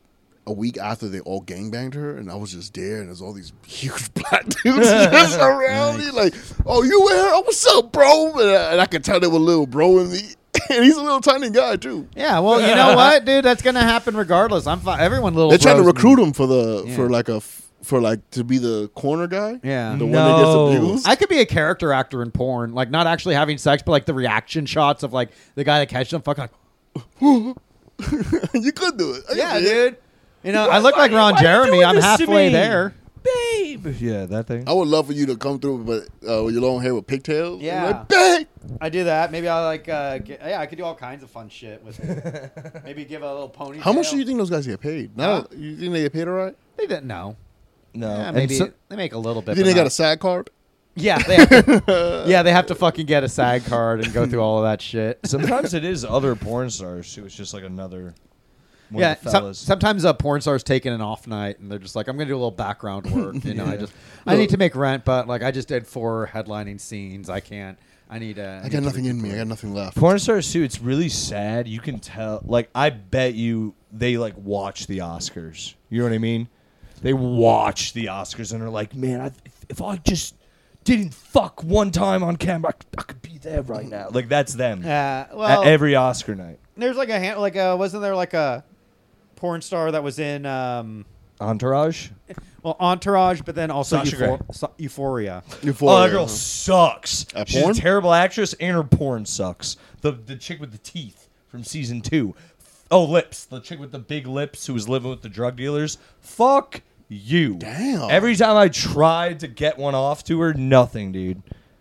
a week after they all gangbanged her, and I was just there, and there's all these huge black dudes just around me, like, oh, you with her? Oh, what's up, bro? And I, and I could tell they were little bro in me. And he's a little tiny guy, too. Yeah. Well, you know what, dude? That's gonna happen regardless. I'm fine. Everyone little. They're trying to bros recruit me. him for the, Yeah. for like a, f- for like, to be the corner guy. Yeah. The No. one that gets abused. I could be a character actor in porn, like not actually having sex, but like the reaction shots of like the guy that catches them, fucking like, You could do it. I yeah, can see it. dude. You know, I look like Ron Jeremy. I'm halfway there. babe. Yeah, that thing. I would love for you to come through, but uh, with your long hair with pigtails. Yeah. Like, babe. I do that. Maybe I like. Uh, get, yeah, I could do all kinds of fun shit with it. Maybe give a little ponytail. How much do you think those guys get paid? Now, Huh? you think they get paid all right? They didn't know. No, Yeah, and maybe so- they make a little You bit. think but they got not- a SAG card? Yeah, they have to, yeah, they have to fucking get a SAG card and go through all of that shit. sometimes it is other porn stars who is just like another. One Yeah, of the some, fellas. sometimes a porn star's taking an off night and they're just like, I'm gonna do a little background work. You know, I just I need to make rent, but like I just did four headlining scenes. I can't. I need. Uh, I got nothing in me. I got nothing left. Porn stars too. It's really sad. You can tell. Like, I bet you they like watch the Oscars. You know what I mean? They watch the Oscars and are like, man, I, if, if I just didn't fuck one time on camera, I, could- I could be there right now. Like, that's them. Yeah, At well, every Oscar night. there's like a hand, like uh wasn't there like a porn star that was in um Entourage. well Entourage, but then also Sasha Euphor- Grey. Sa- Euphoria. Euphoria, Oh, that girl huh? sucks. At She's porn? a terrible actress, and her porn sucks. The the chick with the teeth from season two. Oh, lips. The chick with the big lips who was living with the drug dealers. Fuck you. Damn. Every time I tried to get one off to her, nothing, dude.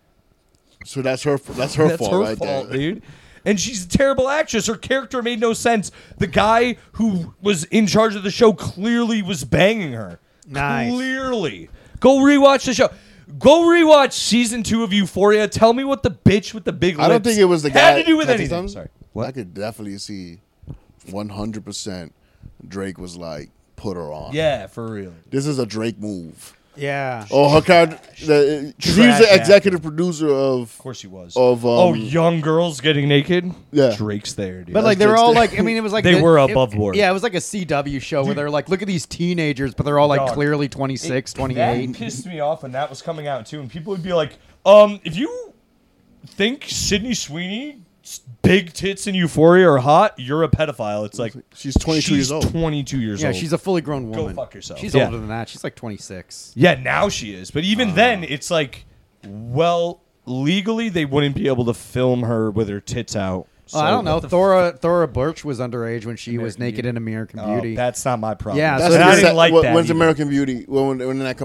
So that's her. That's her That's fault, her right fault, there. dude. And she's a terrible actress. Her character made no sense. The guy who was in charge of the show clearly was banging her. Nice. Clearly. Go rewatch the show. Go rewatch season two of Euphoria. Tell me what the bitch with the big lips I don't think it was the guy. had to do with Can I say anything. something? Sorry. I What? could definitely see one hundred percent Drake was like, put her on. Yeah, for real. This is a Drake move. Yeah. Oh, her character. the- 'cause He was Trash the executive producer of. Of course he was. Of, um, oh, young girls getting naked? Yeah. Drake's there, dude. But like they were all Drake's like, I mean, it was like They the- were it- above board. Yeah, it was like a C W show where they're like, look at these teenagers, but they're all like Dog. clearly twenty-six, twenty-eight. That pissed me off when that was coming out too, and people would be like, "Um, if you think Sydney Sweeney's big tits in Euphoria are hot, you're a pedophile." It's like She's twenty-two she's years old. twenty-two years Yeah, old. she's a fully grown Go woman. fuck yourself. She's Yeah. older than that. She's like twenty-six. Yeah, now she is. But even then, it's like, well, legally they wouldn't be able to film her with her tits out. Well, I So don't know. what the Thora Thora Birch was underage when she was American naked Beauty. in American Oh, Beauty. that's not my problem. Yeah, That's so and I the didn't set- like wh- that. When's either. American Beauty? When, when did that come out?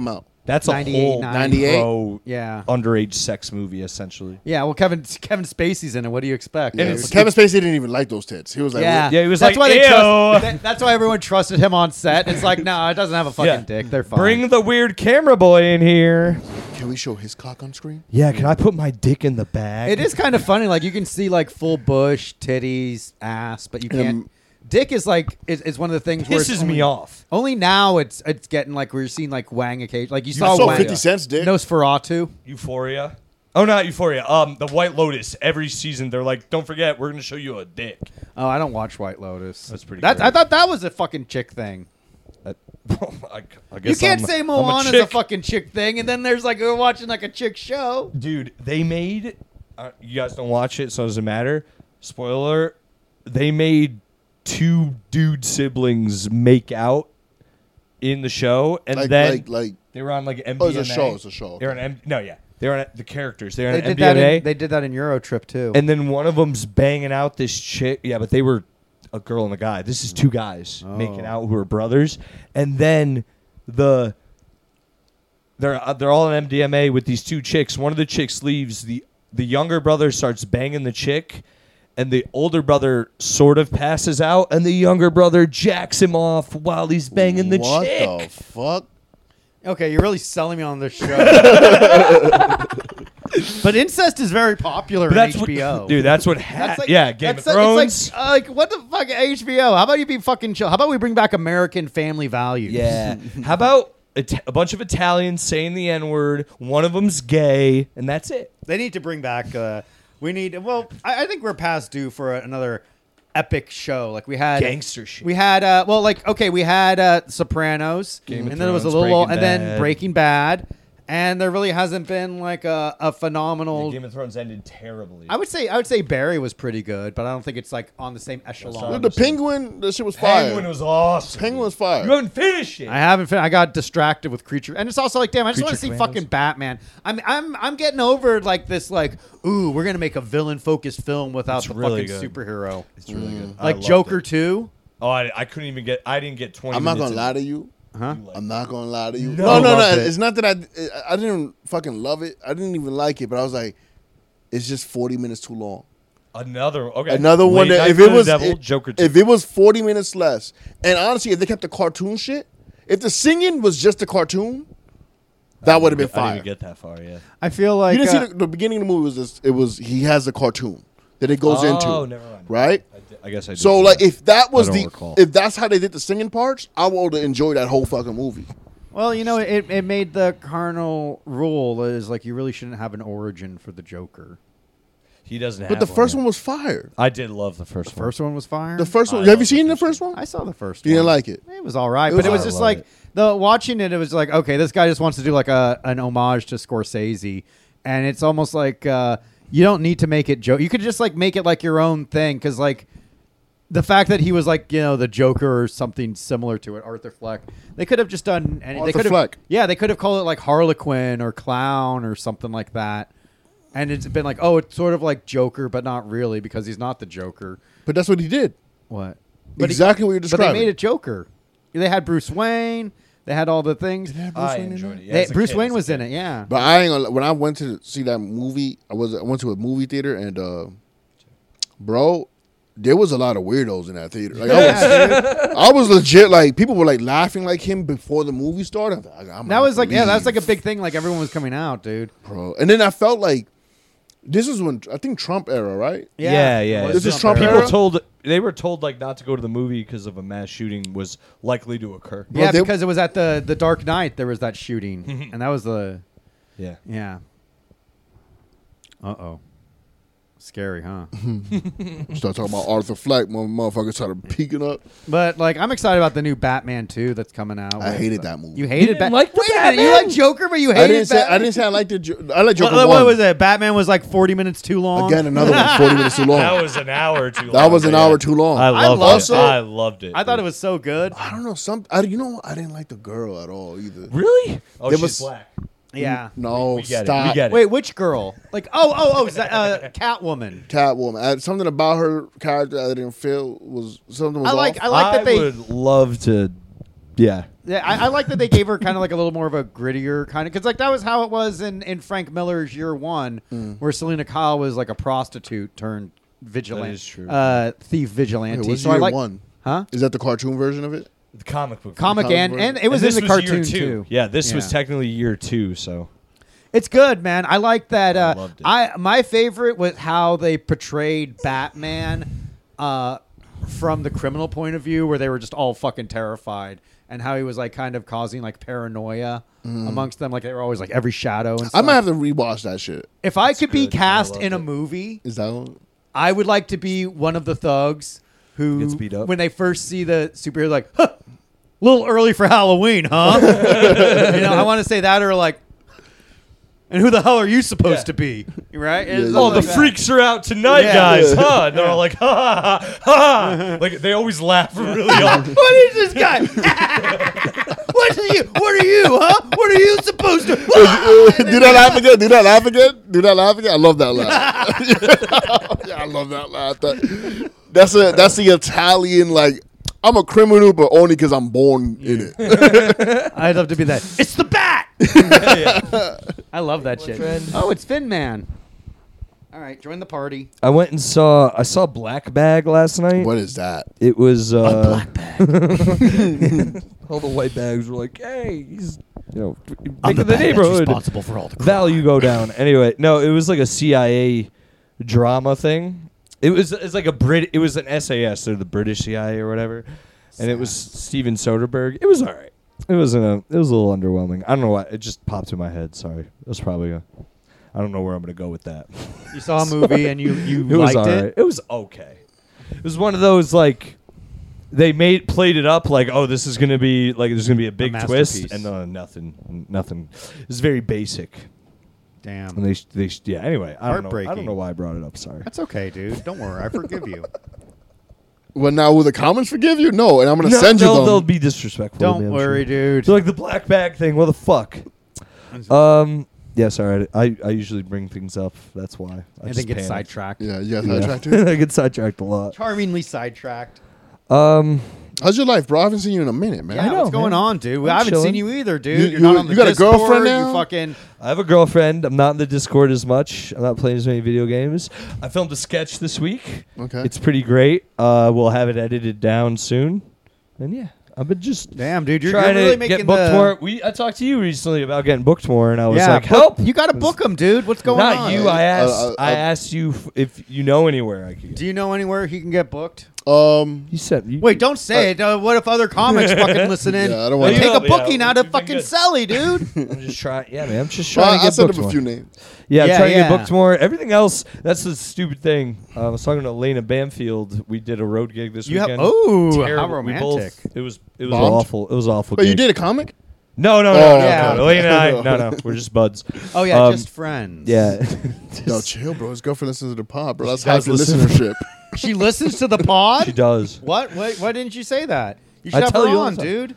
That's a ninety-eight, whole ninety-eight? pro Yeah. underage sex movie, essentially. Yeah, well, Kevin Kevin Spacey's in it. What do you expect? Yeah, dude? but Kevin Spacey didn't even like those tits. He was like, Yeah, Yeah, he was that's like, why they "Ew." trust, that- That's why everyone trusted him on set. It's like, no, it doesn't have a fucking Yeah. dick. They're fine. Bring the weird camera boy in here. "Can we show his cock on screen?" Yeah, can I put my dick in the bag? It is kind of funny. Like you can see like full bush, titties, ass, but you And, can't. um, Dick is like is, is one of the things where it's pisses only, me off. Only now it's it's getting like we're seeing like Wang occasion. Like you saw saw Wang, fifty Cent's dick. Nosferatu. Euphoria. Oh, not Euphoria. Um, the White Lotus. Every season, they're like, "Don't forget, we're gonna show you a dick." Oh, I don't watch White Lotus. That's pretty That great. I thought that was a fucking chick thing. I, I You guess can't I'm- say I'm Moana is a chick. fucking chick thing, and then there's like we're watching like a chick show. Dude, they made. Uh, you guys don't watch it, so it doesn't matter. Spoiler: they made two dude siblings make out in the show, and Like, then like, like. they were on like M D M A. Oh, it's a show. It's a show. They're on M- no, yeah, they're on the characters. They're on They did M D M A, that. In, they did that in Eurotrip too. and then one of them's banging out this chick. Yeah, but they were a girl and a guy. This is two guys Oh. making out who are brothers, and then the they're uh, they're all in M D M A with these two chicks. One of the chicks leaves. the The younger brother starts banging the chick, and the older brother sort of passes out, and the younger brother jacks him off while he's banging the what chick. the fuck? Okay, you're really selling me on this show. But incest is very popular But in that's H B O. what, dude. That's what. Ha- That's like, yeah, Game of that's like- Thrones. It's like, uh, like what the fuck, H B O? How about you be fucking chill? How about we bring back American family values? Yeah. How about a, t- a bunch of Italians saying the N word? One of them's gay, and that's it. They need to bring back. Uh, we need. Well, I, I think we're past due for another epic show. Like we had Gangster shit. We had. Uh, well, like okay, we had uh, Sopranos, Game of and then it was a Thrones, little, Breaking and then Bad. Breaking Bad, and there really hasn't been like a, a phenomenal. Game of Thrones ended terribly. I would say I would say Barry was pretty good, but I don't think it's like on the same echelon. not- The Penguin, that shit was fire. Penguin was awesome. Penguin was fire. You haven't finished it. I haven't. Fin- I got distracted with Creature, and it's also like, damn, I just want to see Creature Commandos. fucking Batman. I'm, I'm, I'm getting over like this, like, ooh, we're gonna make a villain-focused film without It's the really fucking good. superhero. It's really good. I Like loved Joker it. two. Oh, I, I couldn't even get. I didn't get twenty. I'm not minutes gonna lie to you. Huh? You like I'm not gonna lie to you. No. No, no, no. Loved it. It's not that I, I didn't fucking love it. I didn't even like it, but I was like, it's just forty minutes too long. Another okay. Another one Late that Night if for it the was Devil, if, Joker two. if it was forty minutes less, and honestly, if they kept the cartoon shit, if the singing was just a cartoon, that would have been I didn't fire. even get that far. Yeah. I feel like You didn't uh, see the, the beginning of the movie was this, it was he has a cartoon that it goes Oh, into, never mind. right? I, did, I guess I did. So see like that. if that was I don't the recall. if that's how they did the singing parts, I would have enjoyed that whole fucking movie. well, you know, it, it made the cardinal rule is like you really shouldn't have an origin for the Joker. he doesn't. But have the first yet. one was fire. I did love the first one. First one was fire. The first one. I Have love you the seen the first first one? I saw the first. You one. didn't like it? It was all right, It but it was was alright. just I love like it. the watching it. It was like, okay, this guy just wants to do like a an homage to Scorsese, and it's almost like uh, you don't need to make it joke. You could just like make it like your own thing, because like the fact that he was like you know the Joker or something similar to it, Arthur Fleck. They could have just done. And they Arthur could have, Fleck. yeah, they could have called it like Harlequin or Clown or something like that. And it's been like, oh, it's sort of like Joker, but not really because he's not the Joker. But that's what he did. What? Exactly what you're But describing. they made it Joker. They had Bruce Wayne. They had all the things. I enjoyed it. Yeah, They- as a Bruce kid, Wayne as a was in kid. it, yeah. But I ain't gonna. When I went to see that movie, I was I went to a movie theater and, uh, bro, there was a lot of weirdos in that theater. Like I was, I was legit like people were like laughing like him before the movie started. I was like, I'm That gonna was like, yeah, that's leave, like a big thing. Like everyone was coming out, dude. bro. And then I felt like this is when I think Trump era, right? Yeah, yeah. It This was is Trump People era? told they were told like not to go to the movie because of a mass shooting was likely to occur. Bro, Yeah, they- because it was at the the Dark Knight. There was that shooting, and that was the Yeah. yeah. Uh oh, scary, huh? Start talking about Arthur Fleck, motherfuckers started peeking up. But like, I'm excited about the new Batman two that's coming out. I with, hated uh, that movie. You hated didn't Bat- like the Wait a minute, you Batman? like Joker, but you hated I didn't say Batman? I didn't say I liked the. Jo- I like Joker What, one. what was it? Batman was like forty minutes too long. Again, another one, forty minutes too long. That was an hour too long. That was an but hour yeah. too long. I loved loved it. it. I loved it. I thought it was so good. I don't know. Some I, you know what? I didn't like the girl at all either. really. Oh, There she's was- black. Yeah. No, We get it. stop. We get it. Wait, which girl? Like, oh, oh, oh, is that, uh, Catwoman. Catwoman. I, something about her character I didn't feel was something was I like, off. I like that they. would love to Yeah. Yeah, I, I like that they gave her kind of like a little more of a grittier kind of, because like that was how it was in, in Frank Miller's Year One, Mm. where Selena Kyle was like a prostitute turned vigilante, That is true. uh, thief vigilante. Wait, what's so I year like, one? huh? Is that the cartoon version of it? The comic book. Comic comic and book. and it was And in this the cartoon year two. too. Yeah, this was Yeah. technically year two. So It's good, man. I like that. I Uh, loved it. I my favorite was how they portrayed Batman uh, from the criminal point of view, where they were just all fucking terrified, and how he was like kind of causing like paranoia amongst them. Like they were always like every shadow. And I stuff. might have to rewatch that shit. If I could be good. I cast loved in a it. movie, Is that one? I would like to be one of the thugs who, Gets beat up. when they first see the superhero, like, huh, a little early for Halloween, huh? You know, I want to say that, or like, and who the hell are you supposed Yeah. to be? Right? Yeah, It's yeah. oh, like the that. freaks are out tonight, Yeah. guys, Yeah. huh? And they're all like, ha ha ha ha. Like they always laugh really hard. What is this guy? what are you? What are you, huh? What are you supposed to? Do that laugh again. Do that laugh again. Do that laugh again. I love that laugh. Yeah, I love that laugh. That, that's a that's the Italian like. I'm a criminal, but only because I'm born in it. I'd love to be that. It's the bat. I love that shit. friend. Oh, it's Finn Man. All right, join the party. I went and saw. I saw Black Bag last night. What is that? It was uh, Black bag. all the white bags were like, "Hey, he's you know I'm making the, bag that's neighborhood responsible for all the crime. value go down." Anyway, no, it was like a C I A drama thing. It was it's like a Brit. It was an S A S, or the British C I A or whatever, and it was Steven Soderbergh. It was all right. It wasn't a. It was a little underwhelming. I don't know why. It just popped in my head. Sorry. It was probably a. I don't know where I'm gonna go with that. You saw a movie and you you It was liked all it. right. It was okay. It was one of those like they made played it up like, oh, this is gonna be like there's gonna be a big twist, masterpiece. and uh, nothing, nothing. It's very basic. Damn. And they they yeah. Anyway, I don't know. I Heartbreaking. don't know why I brought it up. Sorry. That's okay, dude. Don't worry. I forgive you. Well, now will the comments forgive you? No, and I'm gonna No, send you they'll, them. they'll be disrespectful. to me, Don't I'm worry, sure. dude. So like the black bag thing. What the fuck? Um. Yeah. Sorry. I I usually bring things up. That's why. I, I just think it's panic. sidetracked. Yeah, you guys Yeah. sidetracked I get sidetracked a lot. Charmingly sidetracked. Um. How's your life, bro? I haven't seen you in a minute, man. Yeah, know, what's going man. on, dude? I'm I haven't chilling. seen you either, dude. You- You're you- not on the you got a Discord, girlfriend now? You fucking. I have a girlfriend. I'm not in the Discord as much. I'm not playing as many video games. I filmed a sketch this week. Okay. It's pretty great. Uh, we'll have it edited down soon. And yeah, I've been just Damn, dude. You're, trying you're really to making get booked the, more. We I talked to you recently about getting booked more, and I was yeah, like, book- help. You got to book them, dude. What's going Not on? you. I asked. Uh, uh, I uh, asked you f- if you know anywhere I could. Do you know anywhere he can get booked? Um, You said. You, Wait, don't say it. Uh, what if other comics fucking listen in? Yeah, I don't and wanna- take a Yeah, booking out you've of been fucking good. Sally, dude. I'm just trying. Yeah, man. I'm just well, trying to I get sent booked him a more. few names. Yeah, I'm Yeah, trying to yeah. get booked more. Everything else, that's the stupid thing. Uh, I was talking to Elena Bamfield. We did a road gig this You have weekend. oh, how Terrible. We romantic. both- it was it was Bombed? awful. It was awful. But you gig. did a comic? No, no, no, Oh, no, yeah. no. Elena and I, no, no. We're just buds. Oh yeah, Um, just friends. Yeah. No, chill, bro. His girlfriend listens to the pod, bro. That's She half does your listen. listenership. She listens to the pod. She does. What? Why, why didn't you say that? You I should have tell her you all on, the time. dude.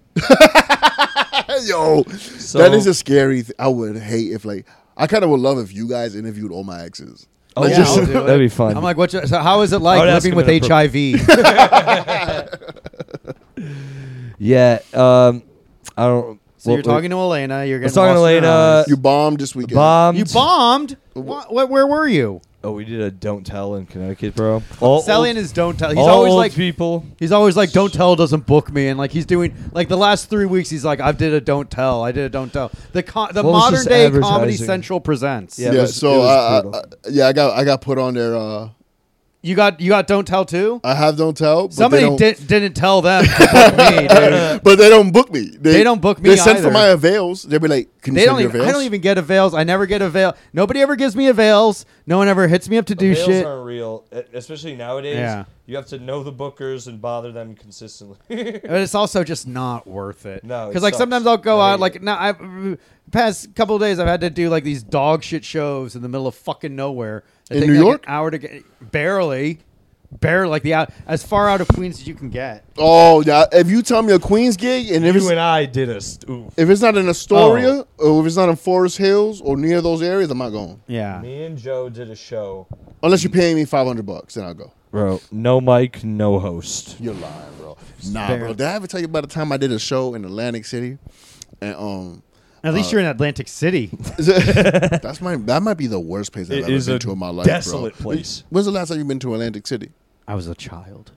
Yo, So, that is a scary. Th- I would hate if like I kind of would love if you guys interviewed all my exes. Oh, Like, yeah, just- I'll do it. That'd be fun. I'm like, what? So how is it I like would ask living him with in a H I V? yeah. Um, I don't. So you're talking to Elena. You're I getting was talking to lost in her Elena. eyes. you bombed this weekend. bombed. You bombed. What, what, where were you? Oh, we did a don't tell in Connecticut, bro. All Sally old- and his don't tell. He's all always old like people. he's always like don't tell doesn't book me, and like he's doing like the last three weeks he's like I did a don't tell. I did a don't tell. The co- the Well, it's modern just day Comedy advertising. Central presents. Yeah, it Yeah, was- so it was I, I, brutal. I- yeah, I got I got put on there. Uh, You got you got don't tell too. I have don't tell. But Somebody they don't, did, didn't tell them to book me, dude. but they don't book me. They don't book me They send either. for my avails. They be like, "Can you They send don't your even. avails?" I don't even get avails. I never get avail. Nobody ever gives me avails. No one ever hits me up to do Avails shit. aren't real, e- especially nowadays. Yeah. You have to know the bookers and bother them consistently. But it's also just not worth it. No, it because like sucks. sometimes I'll go I out hate like it. now. I've past couple of days I've had to do like these dog shit shows in the middle of fucking nowhere. They In take New me, like, York? an hour to get barely, barely like the out as far out of Queens as you can get. Oh yeah, if you tell me a Queens gig and if it's you and I did a. St- ooh. if it's not in Astoria Oh. or if it's not in Forest Hills or near those areas, I'm not going. Yeah. Me and Joe did a show. Unless you're paying me five hundred bucks, then I'll go. Bro, no mic, no host. You're lying, bro. Nah, Fair. bro. Did I ever tell you about the time I did a show in Atlantic City? And um, At least uh, you're in Atlantic City. that's my that might be the worst place I've It ever is been a to in my life, desolate bro. place. When's the last time you've been to Atlantic City? I was a child.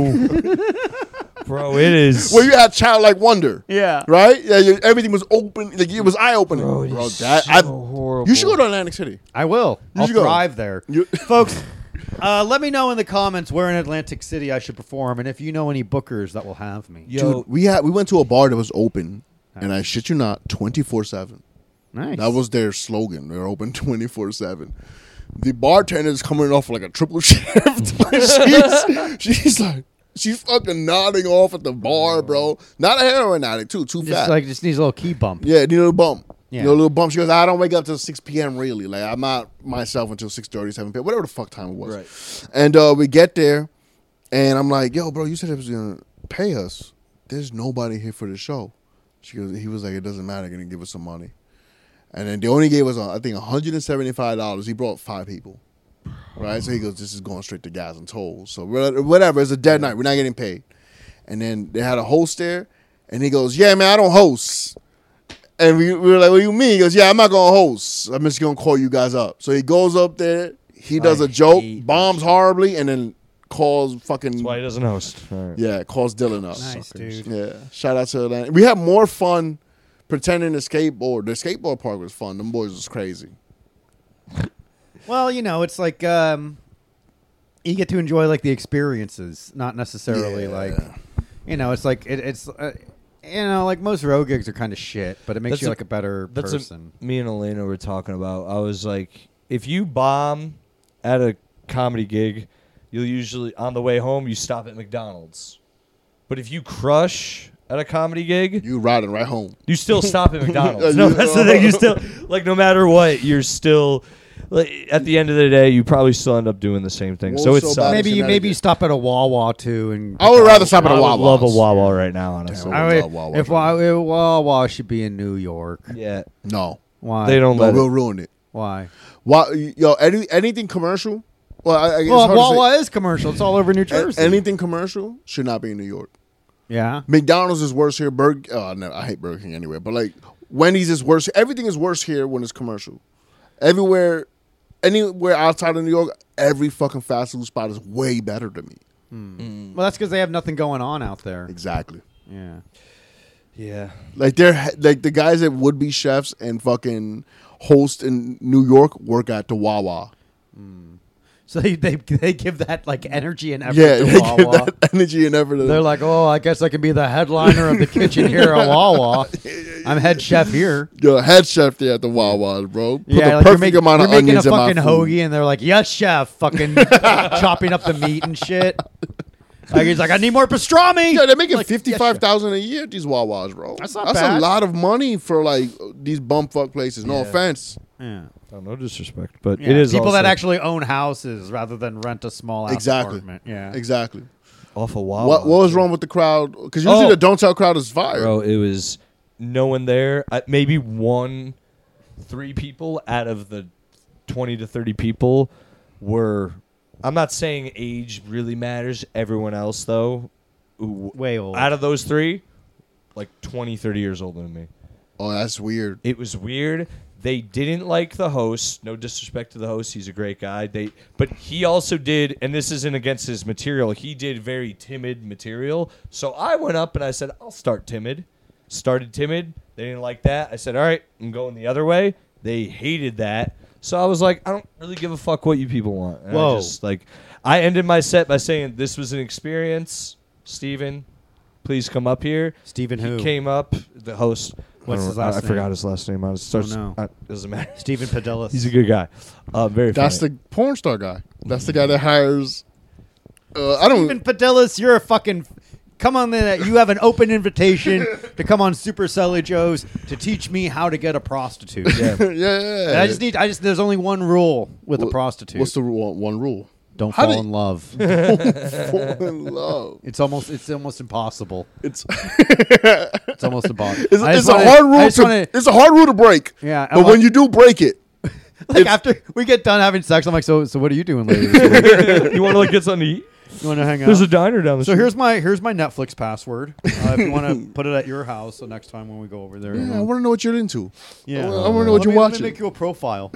Bro, it is. Well, you had childlike wonder. Yeah. Right? Yeah, you, everything was open. Like it was eye opening. Bro, Bro, it is that so I, horrible. you should go to Atlantic City. I will. You I'll should go. thrive there. You- Folks, uh, let me know in the comments where in Atlantic City I should perform, and if you know any bookers that will have me. Yo, Dude, we had we went to a bar that was open, and I shit you not, twenty four seven. Nice. That was their slogan. They're open twenty four seven. The bartender is coming off like a triple shift. she's, she's like, she's fucking nodding off at the bar, bro. Not a heroin addict, too. Too just fat. like just needs a little key bump. Yeah, need a little bump. Yeah. You know, a little bump. She goes, I don't wake up till six p.m. really. Like, I'm not myself until six thirty, seven p.m., whatever the fuck time it was. Right. And uh, we get there, and I'm like, yo, bro, you said it was going to pay us. There's nobody here for the show. She goes, he was like, it doesn't matter. Going to give us some money. And then they only gave us, uh, I think, one hundred seventy-five dollars. He brought five people. Right? So he goes, this is going straight to gas and tolls. So whatever. It's a dead night. We're not getting paid. And then they had a host there, and he goes, yeah, man, I don't host. And we, we were like, what do you mean? He goes, yeah, I'm not going to host. I'm just going to call you guys up. So he goes up there. He does I a joke, hate bombs horribly, and then calls fucking, that's why he doesn't host. All right. yeah, calls Dylan up. Nice, dude. Yeah, shout out to Atlanta. We had more fun pretending to skateboard. The skateboard park was fun. Them boys was crazy. Well, you know, it's like um, you get to enjoy like the experiences, not necessarily Yeah. like, you know, it's like it, it's uh, you know, like most road gigs are kind of shit, but it makes That's you a- like a better That's person. a, me and Elena were talking about. I was like, if you bomb at a comedy gig, you'll usually on the way home you stop at McDonald's. But if you crush at a comedy gig, You riding right home. you still stop at McDonald's. Yeah, No, you- that's the thing. You still like no matter what, you're still like at the end of the day, you probably still end up doing the same thing. What's so it so sucks. bad? Maybe you maybe you Connecticut. stop at a Wawa too, and I would rather stop at I a would Wawa. love a Wawa right now, honestly. Damn. I mean, love Wawa if right Wawa, Wawa should be in New York. Yeah, No, Why? they don't no, let we'll it. ruin it. Why? Why, yo, any, anything commercial? Well, I, I guess Well, it's hard to Wawa is commercial. It's all over New say. A- Jersey. anything commercial should not be in New York. yeah. McDonald's is worse here. Burger, oh, no, I hate Burger King anyway. But like Wendy's is worse. Everything is worse here when it's commercial. Everywhere, anywhere outside of New York, every fucking fast food spot is way better to me. Well, that's because they have nothing going on out there. Exactly. Yeah. Yeah, Like they're like the guys that would be chefs and fucking host in New York work at the Wawa. So they, they they give that like energy and effort Yeah, to they give Wawa. that energy and effort. to- They're like, oh, I guess I can be the headliner of the kitchen here at Wawa. I'm head chef here. Yo, head chef there at the Wawa, bro. Put yeah, the like perfect you're, make, amount you're of making a onions in my fucking food. hoagie, and they're like, yes, chef, fucking chopping up the meat and shit. Like he's like, I need more pastrami. Yeah, they're making Like, fifty yes, five chef. thousand a year at these Wawas, bro. That's not That's bad. a lot of money for like these bumfuck places. No Yeah. offense. Yeah. oh, no disrespect, but Yeah, it is people that also actually own houses rather than rent a small ass Exactly. apartment. Yeah. Exactly. off a Wawa. What what was wrong with the crowd? Because usually Oh. the don't tell crowd is fire. Bro, it was no one there. I, maybe one, three people out of the twenty to thirty people were. I'm not saying age really matters. Everyone else, though, who- Way old. out of those three, like twenty, thirty years older than me. Oh, that's weird. It was weird. They didn't like the host. No disrespect to the host. He's a great guy. They, but he also did, and this isn't against his material. He did very timid material. So I went up and I said, I'll start timid. Started timid. They didn't like that. I said, all right, I'm going the other way. They hated that. So I was like, I don't really give a fuck what you people want. And Whoa. I just like, I ended my set by saying, this was an experience. Steven, please come up here. Stephen He who? came up, the host. What's I don't his know, last I, I name? forgot his last name. I starts, no. uh, doesn't matter. Stephen Padillas. He's a good guy. Uh, very That's funny. the porn star guy. That's the guy that hires. Uh, I don't. Stephen Padillas, you're a fucking. Come on, then. You have an open invitation to come on Super Celly Joe's to teach me how to get a prostitute. Yeah. yeah, yeah, And I just need. I just. There's only one rule with a What- prostitute. What's the one, one rule? Don't how fall do- in love. Fall in love. It's almost. It's almost impossible. It's It's almost impossible. it's, I it's just a wanna- hard I rule just to wanna- it's a hard rule to break. Yeah, I but want- when you do break it, Like after we get done having sex, I'm like, so so what are you doing later? This week? You want to like get something to eat? You want to hang out? There's a diner down the So street. here's my here's my Netflix password. Uh, if you want to put it at your house, so next time when we go over there, Yeah, I we'll- want to know what you're into. yeah, I wanna- I want to know what Let you're me- watching. Let me make you a profile.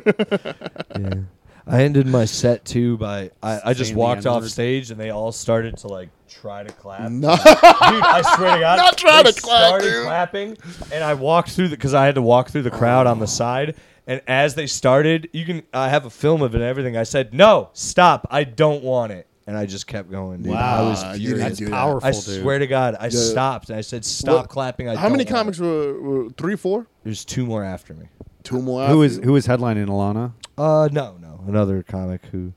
Yeah. I ended my set too by I, I just Saying the walked off N-word. stage and they all started to like try to clap. No. Dude, I swear to God, Not trying they to clap, started dude. clapping, and I walked through the because I had to walk through the crowd on the side. And as they started, you can I have a film of it and everything. I said, "No, stop! I don't want it." And I just kept going, dude. I Wow, was you didn't furious. That's do that. powerful, I dude. swear to God, I stopped and I said, "Stop What- clapping!" I How many don't want comics it." were, were three, four? There's two more after me. Two more. Who after is you? who is headlining Alana? Uh, no, no, another comic who,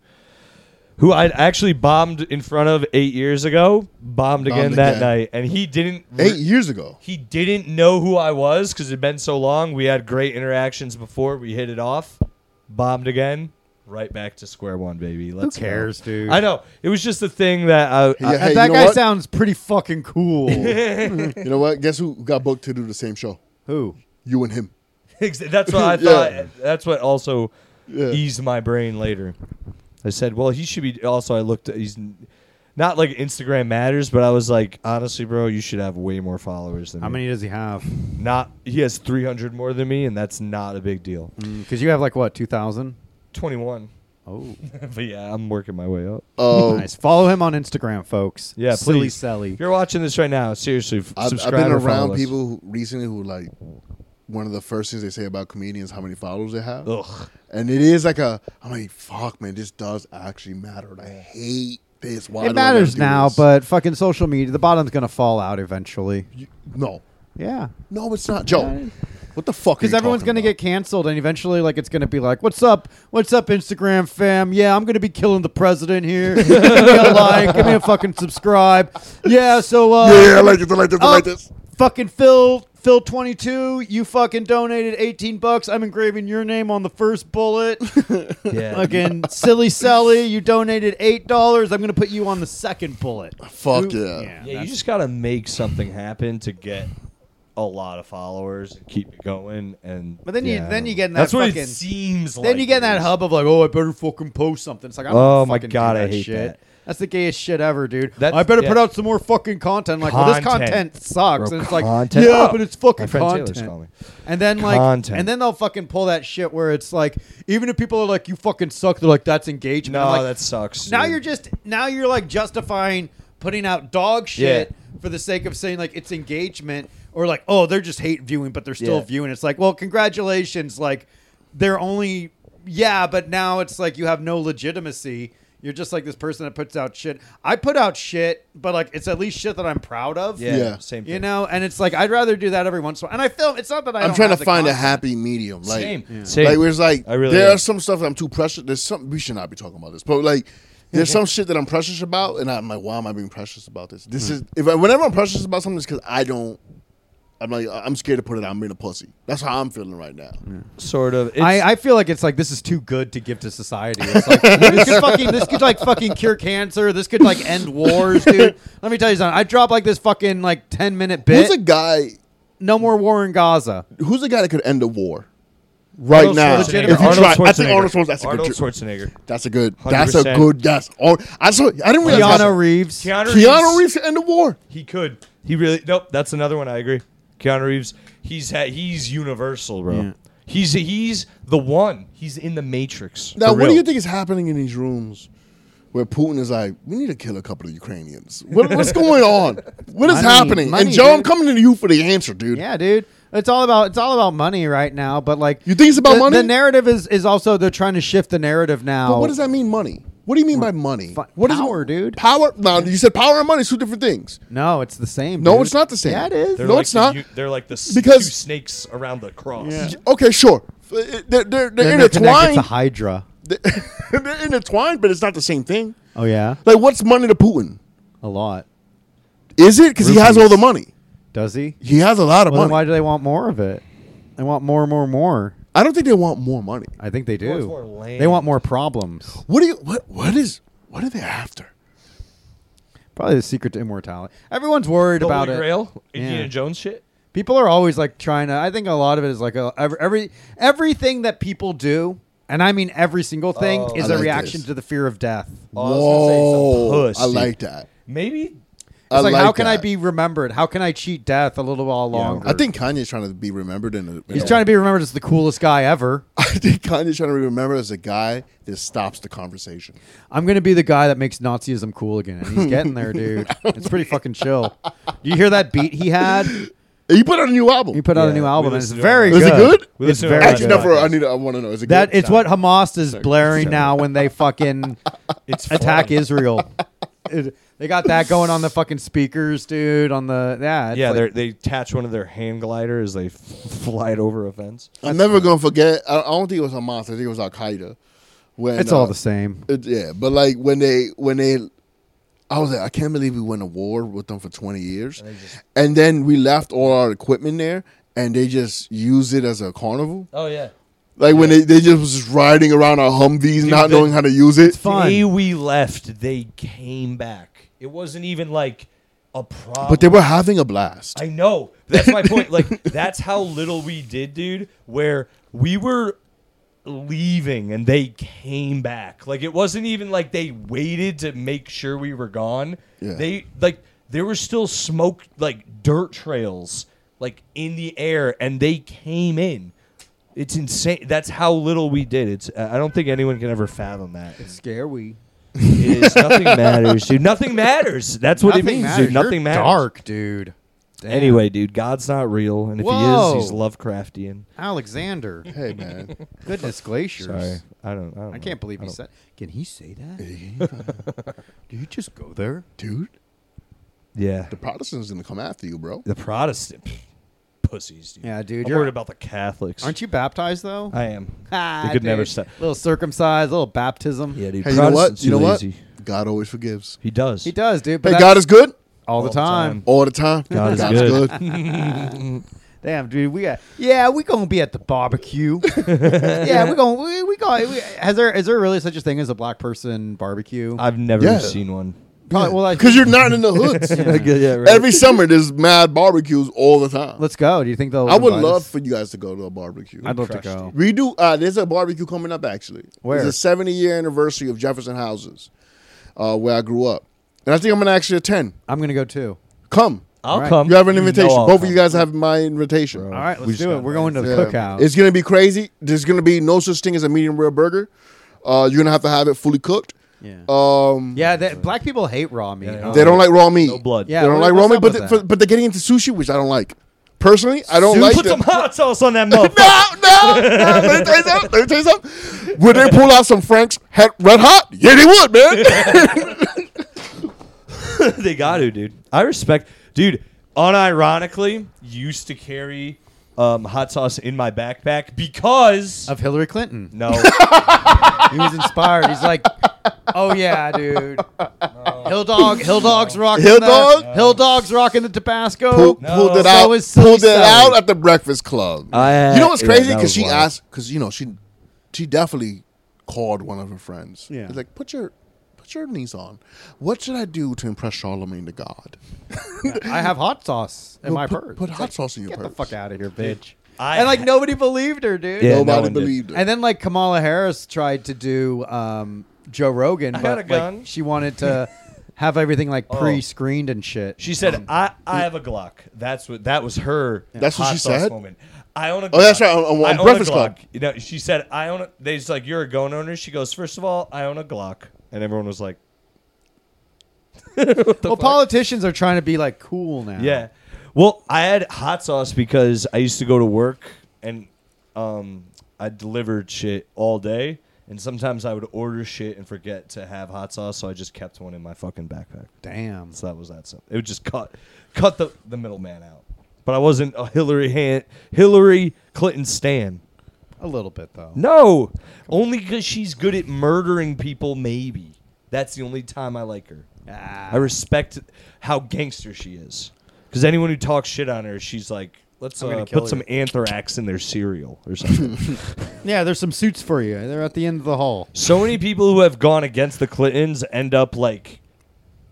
who I actually bombed in front of eight years ago. Bombed, again Bombed that again. night, and he didn't. re- Eight years ago. He didn't know who I was because it'd been so long. We had great interactions before. We hit it off. Bombed again. Right back to square one, baby. Let's Who cares, go. dude? I know. It was just a thing that I. Yeah, I- hey, that you know guy what? sounds pretty fucking cool. You know what? Guess who got booked to do the same show? Who? You and him. that's what I Yeah. thought. That's what also Yeah. eased my brain later. I said, well, he should be. Also, I looked. He's not like Instagram matters, but I was like, honestly, bro, you should have way more followers than How me. many does he have? Not. He has three hundred more than me, and that's not a big deal. Because you have like what, two thousand? twenty-one. Oh, But yeah, I'm working my way up. Um, nice. Follow him on Instagram, folks. Yeah, Silly please. Sally. If you're watching this right now, seriously, f- I've, I've subscribe been or follow around us. people who, recently who like one of the first things they say about comedians how many followers they have, Ugh. and it is like a I'm like fuck man, this does actually matter. And I hate this. Why It do I matters gotta do now, this? but fucking social media, the bottom's gonna fall out eventually. no, Yeah. no, it's not, Joe. What the fuck? Because everyone's gonna get canceled, and eventually, like, it's gonna be like, "What's up? What's up, Instagram fam? Yeah, I'm gonna be killing the president here. Give me a like, give me a fucking subscribe. Yeah, so uh, Yeah, I like this. I like this. I oh, like this. fucking Phil, Phil twenty-two, you fucking donated eighteen bucks. I'm engraving your name on the first bullet. Yeah. Fucking Silly Sally, you donated eight dollars. I'm gonna put you on the second bullet. Fuck Who- yeah. Yeah, you that's- just gotta make something happen to get a lot of followers and keep it going. And But then you- yeah. then you get in that's that what fucking- it seems like. Then you get in it that is. hub of like, oh, I better fucking post something. It's like, I don't Oh wanna my fucking do God, I that hate shit. that. That's the gayest shit ever, dude. That's- I better yeah. put out some more fucking content. I'm like, well, this Content. content sucks, Bro, and it's like, content. yeah, Oh, but it's My fucking friend content. Taylor's calling me. And then like, Content. and then they'll fucking pull that shit where it's like, even if people are like, you fucking suck, they're like, that's engagement. No, I'm like, that sucks. now dude. you're just now you're like justifying putting out dog shit for the sake of saying like it's engagement, or like, oh, they're just hate viewing, but they're still Yeah. viewing. It's like, well, congratulations, like they're only yeah, but now it's like you have no legitimacy. You're just like this person that puts out shit. I put out shit, but like it's at least shit that I'm proud of. Yeah, Yeah. same thing. You know, and it's like I'd rather do that every once in a while. And I film. It's not that I. I'm don't trying to have the find a content. happy medium. Like, same, same. like where it's like I really there am. are some stuff that I'm too precious. There's some we should not be talking about this, but like there's some shit that I'm precious about, and I'm like, why am I being precious about this? This is if I, whenever I'm precious about something, it's because I don't. I'm like I'm scared to put it out. I'm being a pussy. That's how I'm feeling right now. sort of. It's, I, I feel like it's like this is too good to give to society. It's like this could fucking this could like fucking cure cancer. This could like end wars, dude. Let me tell you something. I dropped like this fucking like ten minute bit. Who's a guy? No more war in Gaza. Who's a guy that could end a war right Arnold now? Schwarzenegger. If you Arnold try, I think Schwarzenegger. Arnold Schwarzenegger. That's a Arnold good. Schwarzenegger. That's a good. one hundred That's a percent. good. Yes. Oh, I saw. I didn't realize. Keanu how- Reeves. Keanu, Keanu Reeves could end a war. He could. He really. Nope. That's another one. I agree. Keanu Reeves. He's ha- he's universal, bro. Yeah. He's he's the one. He's in the Matrix. Now, For what do real. you think is happening in these rooms where Putin is like, we need to kill a couple of Ukrainians? What, what's going on? What is Money, happening? money, and Joe, I'm dude. coming to you for the answer, dude. Yeah, dude. It's all about it's all about money right now. But like, You think it's about the, money? The narrative is is also they're trying to shift the narrative now. But what does that mean, money? What do you mean by money? Fi- What is it- power, dude. Power? No, you said power and money is two different things. No, it's the same. No, dude. it's not the same. Yeah, it is. They're No, like it's the not. u- they're like the s- Because- two snakes around the cross. Yeah. Okay, sure. They're, they're, they're Then they're connected to intertwined. Hydra. They're intertwined, but it's not the same thing. Oh yeah, Like, what's money to Putin? a lot. Is it? Because he has all the Rupees. money. Does he? He has a lot of Well, then money. why do they want more of it? They want more, more, more. I don't think they want more money. I think they They want do. more land. They want more problems. What do you? What? What is? What are they after? Probably the secret to immortality. Everyone's worried The about Holy it. Grail, Indiana Yeah. Jones shit. People are always like trying to. I think a lot of it is like a, every, every everything that people do, and I mean every single thing, Oh. is I a like reaction this. to the fear of death. Oh, I was gonna say it's a Whoa, puss, I dude. like that. Maybe It's I like, how like can I that. be remembered? How can I cheat death a little while longer? I think Kanye's trying to be remembered in a. In he's a- trying to be remembered as the coolest guy ever. I think Kanye's trying to be remembered as a guy that stops the conversation. I'm gonna be the guy that makes Nazism cool again, and he's getting there, dude. It's pretty fucking chill. You hear that beat he had? He put out a new album. He put out Yeah, a new we album, and it's listened to it. very Is good. it good? We It's listened to it very on Actually, the no. For I podcast. need. To, I want to know. Is it That good? it's what Hamas is Sorry. blaring Sorry. now when they fucking it's attack fun. Israel. It- they got that going on the fucking speakers, dude. On the yeah, it's Yeah, like- they're they attach one of their hand gliders. They f- fly it over a fence. I'm never gonna forget. I, I don't think it was Hamas. I think it was Al Qaeda. When it's all uh, the same. It, yeah, but like when they when they, I was like, I can't believe we went to war with them for twenty years, And they just- and then we left all our equipment there, and they just used it as a carnival. Oh yeah. Like when they, they just was just riding around our Humvees, Dude, not the- knowing how to use it. fun. The day we left, they came back. It wasn't even like a problem. But they were having a blast. I know. That's my point. Like, that's how little we did, dude. Where we were leaving and they came back. Like, it wasn't even like they waited to make sure we were gone. Yeah. They like there were still smoke, like dirt trails, like in the air, and they came in. It's insane. That's how little we did. It's. I don't think anyone can ever fathom that. It's scary. It is nothing matters, dude. Nothing matters. That's what Nothing it means, matters. dude. Nothing You're matters. Dark, dude. Damn. Anyway, dude, God's not real, and if Whoa. he is, he's Lovecraftian. Alexander. Hey man, Goodness glaciers. Sorry, I don't. I, don't I know. can't believe I he don't- said. Can he say that? Did he just go there? dude, Yeah, the Protestants gonna come after you, bro. the Protestant pussies, dude. Yeah, dude. I'm you're- worried about the Catholics. Aren't you baptized though? I am. Ah, They could never dude. stop. Little circumcised, little baptism. Yeah, dude. Hey, you know what? Protestants You know are what? lazy. God always forgives. He does. He does, dude. But Hey, that's God is good all the all the time. time. all the time. God is God's good. Damn, dude. We got. Yeah, we gonna be at the barbecue. yeah, we gonna. We, we going. We, has there is there really such a thing as a black person barbecue? I've never Yeah. seen one. Probably- well, I- Because you're not in the hoods. yeah, right. Every summer there's mad barbecues all the time. Let's go. Do you think they'll? I would invite love us? for you guys to go to a barbecue. I'd love to Crushed go. it. We do. Uh, there's a barbecue coming up actually. Where? It's a seventy year anniversary of Jefferson Houses, uh, where I grew up, and I think I'm gonna actually attend. I'm gonna go too. Come. I'll All right. come. You have an know invitation. I'll Both come. of you guys have my invitation. Bro. All right, We let's just do it. got We're going to the Yeah. cookout. It's gonna be crazy. There's gonna be no such thing as a medium rare burger. Uh, you're gonna have to have it fully cooked. yeah. Um, yeah. They, black people hate raw meat. Yeah, huh? They don't like raw meat. No blood. Yeah. They don't what- like raw what's meat, up but with they, that? for, but they're getting into sushi, which I don't like. Personally, I don't Dude, like put the- some hot sauce on that motherfucker. No, no, no. Let me tell you something. Let me tell you something. Would they pull out some Frank's het- Red Hot? Yeah, they would, man. They got to, dude. I respect, dude. Unironically, used to carry um, hot sauce in my backpack because Of Hillary Clinton. no, He was inspired. He's like, oh yeah, dude. Hill Dog, Hill Dog's rocking Hill the, Dog? Hill Dog's rocking the Tabasco. Pull, No. pulled it So out. is Silly Pulled it Sally. out at the Breakfast Club. I- you know what's yeah, crazy? that Because was she wild. asked. Because you know she, she definitely called one of her friends. Yeah. It's like put your, put your knees on. What should I do to impress Charlemagne the God? I have hot sauce in No, my put, purse. Put It's hot like, sauce in your Get purse. the fuck out of here, bitch. I and like ha- nobody believed her, dude. Yeah, no Nobody one did. believed it. And then like Kamala Harris tried to do um, Joe Rogan, I but got a like, gun. she wanted to have everything like Oh. pre-screened and shit. She said, "I I have a Glock." That's what that was her. That's what hot she sauce said? Moment. I own a. Glock. Oh, that's right, on- on I own a Breakfast Glock. Club. You know, she said, "I own." A, they just like, "You're a gun owner." She goes, first of all, I own a Glock," and everyone was like, what the well, fuck? politicians are trying to be like cool now. Yeah. Well, I had hot sauce because I used to go to work and um, I delivered shit all day. And sometimes I would order shit and forget to have hot sauce, so I just kept one in my fucking backpack. Damn. So that was that simple. It would just cut cut the, the middleman out. But I wasn't a Hillary Han- Hillary Clinton stan. A little bit though. No, only because she's good at murdering people. Maybe that's the only time I like her. Ah. I respect how gangster she is. Because anyone who talks shit on her, she's like, let's I'm gonna uh, kill put you. some anthrax in their cereal or something. Yeah, there's some suits for you. They're at the end of the hall. So many people who have gone against the Clintons end up like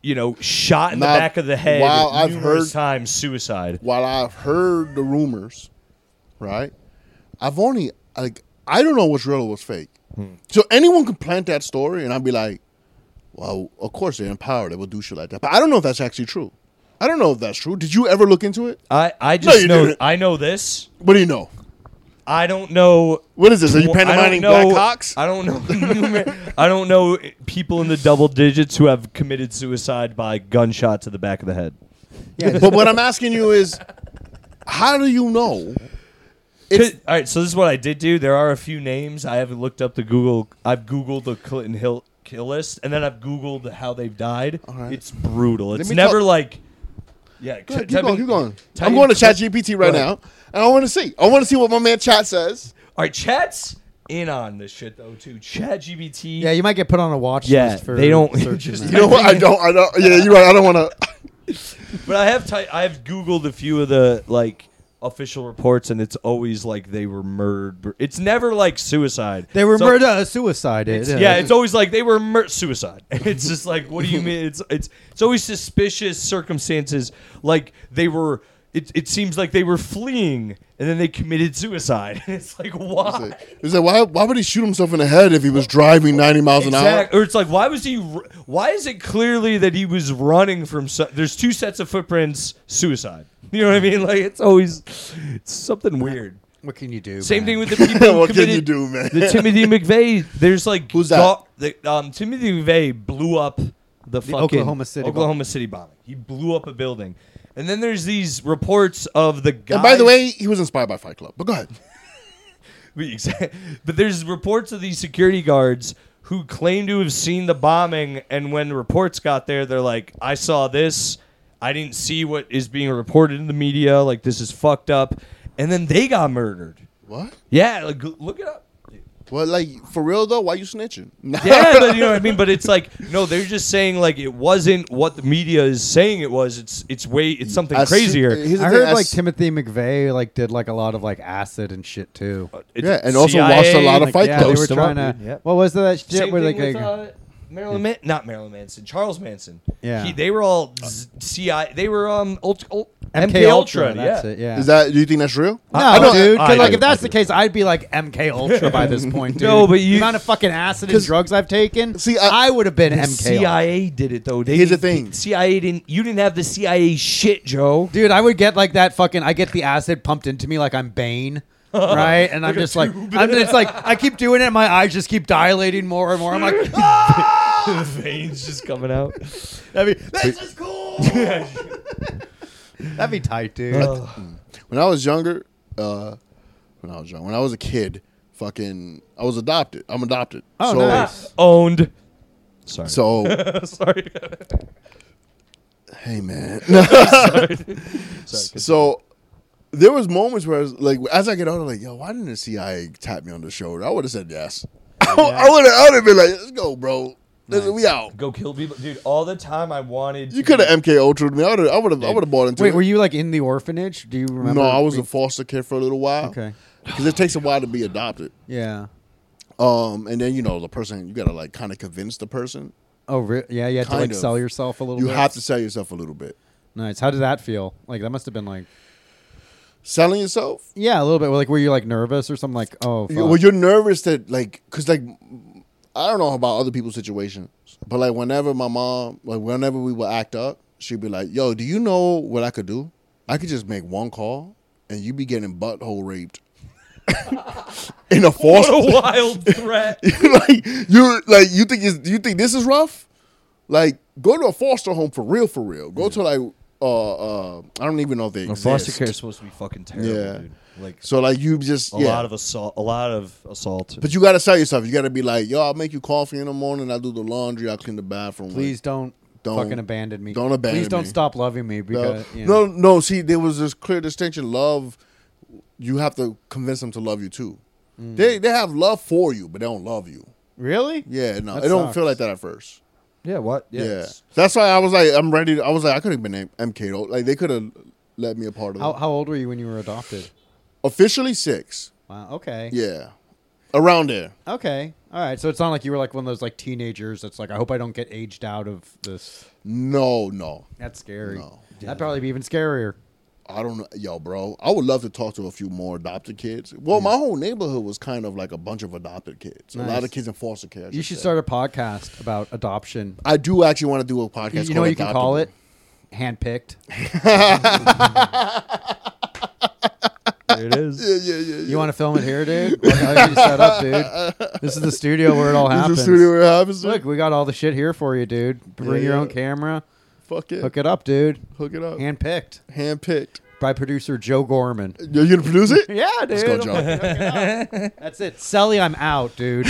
you know, shot in Now, the back of the head while I've numerous heard- times, suicide. While I've heard the rumors, right? I've only like I don't know what's real or what's fake. Hmm. So anyone can plant that story, and I'd be like, well, of course they're empowered. They will do shit like that. But I don't know if that's actually true. I don't know if that's true. Did you ever look into it? I, I just you know didn't. I know this. What do you know? I don't know. What is this? Are you I don't pantomiming know- black cocks? I don't know. I don't know people in the double digits who have committed suicide by gunshot to the back of the head. Yeah, But what I'm asking you is, how do you know? It's, All right, so this is what I did do. There are a few names I haven't looked up the Google. I've Googled the Clinton Hill kill list, and then I've Googled how they've died. right. It's brutal. It's me never talk- like, yeah. Go ahead, type keep going, in- keep going. type I'm in going to Clint- ChatGPT right Go ahead. now, and I want to see. I want to see what my man Chat says. All right, chat's in on this shit though too. Chat G P T. yeah, you might get put on a watch Yeah, list for they don't- searching just- that. You know what? I don't. I don't. Yeah, you're right. I don't want to. But I have ty- I have Googled a few of the like official reports, and it's always like they were murdered. It's never like suicide. They were So- murder uh, suicide. It's, yeah, it's always like they were mur- suicide. It's just like, what do you mean? It's it's it's always suspicious circumstances. Like they were. It it seems like they were fleeing and then they committed suicide. It's like why? It's like, why? Why would he shoot himself in the head if he was driving ninety miles an hour? Exact- Or it's like, why was he? r- Why is it clearly that he was running from? So- There's two sets of footprints. Suicide. You know what I mean? Like it's always it's something weird. What can you do? Same man? thing with the people who What can committed you do, man? the Timothy McVeigh. There's like Who's that? go- the, um, Timothy McVeigh blew up the, fucking Oklahoma City Oklahoma City bombing. He blew up a building, and then there's these reports of the guy. And by the way, he was inspired by Fight Club. But go ahead. but there's reports of these security guards who claim to have seen the bombing, and when the reports got there, they're like, "I saw this. I didn't see what is being reported in the media. Like this is fucked up." And then they got murdered. What? Yeah, like, g- look it up. Well, like for real though, why you snitching? Yeah, but you know what I mean. But it's like no, they're just saying like it wasn't what the media is saying it was. It's it's way it's something I see- crazier. here's the I thing, heard I like s- Timothy McVeigh like did like a lot of like acid and shit too. It's Yeah, and also C I A, watched a lot of like, Fight yeah, Club. they were Close them trying up, to. dude. Yep. What was that shit Same where thing like with, uh, Marilyn, Man- not Marilyn Manson, Charles Manson. Yeah. he, they were all z- C I. They were um ult- ult- M K M K Ultra? Ultra. That's yeah. it. Yeah. Is that? Do you think that's real? No, I don't- dude. 'cause, I like, do, if that's I the do. case, I'd be like M K Ultra by this point, dude. No, but you- the amount of fucking acid and 'Cause- drugs I've taken, See, I, I- would have been The M K. C I A did it though. They Here's the didn't- thing. C I A didn't. You didn't have the C I A shit, Joe. Dude, I would get like that fucking. I get the acid pumped into me like I'm Bane, right? And I'm Like a just like, tube. I'm just like, I keep doing it. And my eyes just keep dilating more and more. I'm like, ah! The veins just coming out. That'd be, this is cool. That'd be tight, dude. When I was younger, uh, when I was young, when I was a kid, fucking, I was adopted. I'm adopted. Oh, so, nice. Owned. Sorry. So, Sorry. hey man. Sorry. So there was moments where I was like, as I get older, like, yo, why didn't the C I A tap me on the shoulder? I would have said yes. I would have. I would have been like, let's go, bro. Listen, we out. Go kill people, dude. All the time I wanted. You to could have be- M K Ultra'd me. I would have. I would have. I would have bought into Wait, it. were you like in the orphanage? Do you remember? No, I was we- a foster kid for a little while. Okay. Because it takes a while to be adopted. Yeah. Um, and then you know the person, you gotta like kind of convince the person. Oh, re- yeah. You had to Kind like of. sell yourself a little. You bit? have to sell yourself a little bit. Nice. How did that feel? Like that must have been like. Selling yourself. Yeah, a little bit. Like, were you like nervous or something? Like, oh, fuck. Well, you're nervous that like, cause like, I don't know about other people's situations, but like whenever my mom, like whenever we would act up, she'd be like, "Yo, do you know what I could do? I could just make one call, and you be getting butthole raped in a What foster." a wild threat. like you, like you think is you think this is rough? Like go to a foster home for real, for real. Go to like, uh, uh, I don't even know if they No, exist. foster care is supposed to be fucking terrible, Yeah. dude. Like So like you just a yeah. lot of assault, a lot of assault. But you gotta sell yourself. You gotta be like, yo, I'll make you coffee in the morning. I'll do the laundry. I'll clean the bathroom. Please don't, Don't- fucking abandon me. don't abandon Please don't me. stop loving me no, because you know. no, no. See, there was this clear distinction. Love, you have to convince them to love you too. Mm. They they have love for you, but they don't love you. Really? Yeah, no, That it don't sucks. feel like that at first. yeah, what? Yeah, that's why I was like, I'm ready. To, I was like, I could have been named M K. Like they could have let me a part of How it. how old were you when you were adopted? Officially six. Wow. Okay. Yeah, around there. Okay. All right, so it's not like you were like one of those like teenagers that's like, I hope I don't get aged out of this. No, no. That's scary. No. That'd probably be even scarier. I don't know. Yo, bro, I would love to talk to a few more adopted kids. Well, my whole neighborhood was kind of like a bunch of adopted kids. A lot Nice. of kids in foster care. I You should should say. start a podcast about adoption. I do actually want to do a podcast. You, you called know what you can call Adoptable. it? Handpicked. There it is. Yeah, yeah, yeah. yeah. You want to film it here, dude? Like, I'll get you set up, dude. This is the studio where it all This is happens. the studio where it happens. Look, we got all the shit here for you, dude. Bring Yeah, your yeah. own camera. Fuck it. Hook it up, dude. Hook it up. Handpicked Handpicked. by producer Joe Gorman. You're gonna produce it? Yeah, dude. Let's go, Joe. That's it. Selly, I'm out, dude.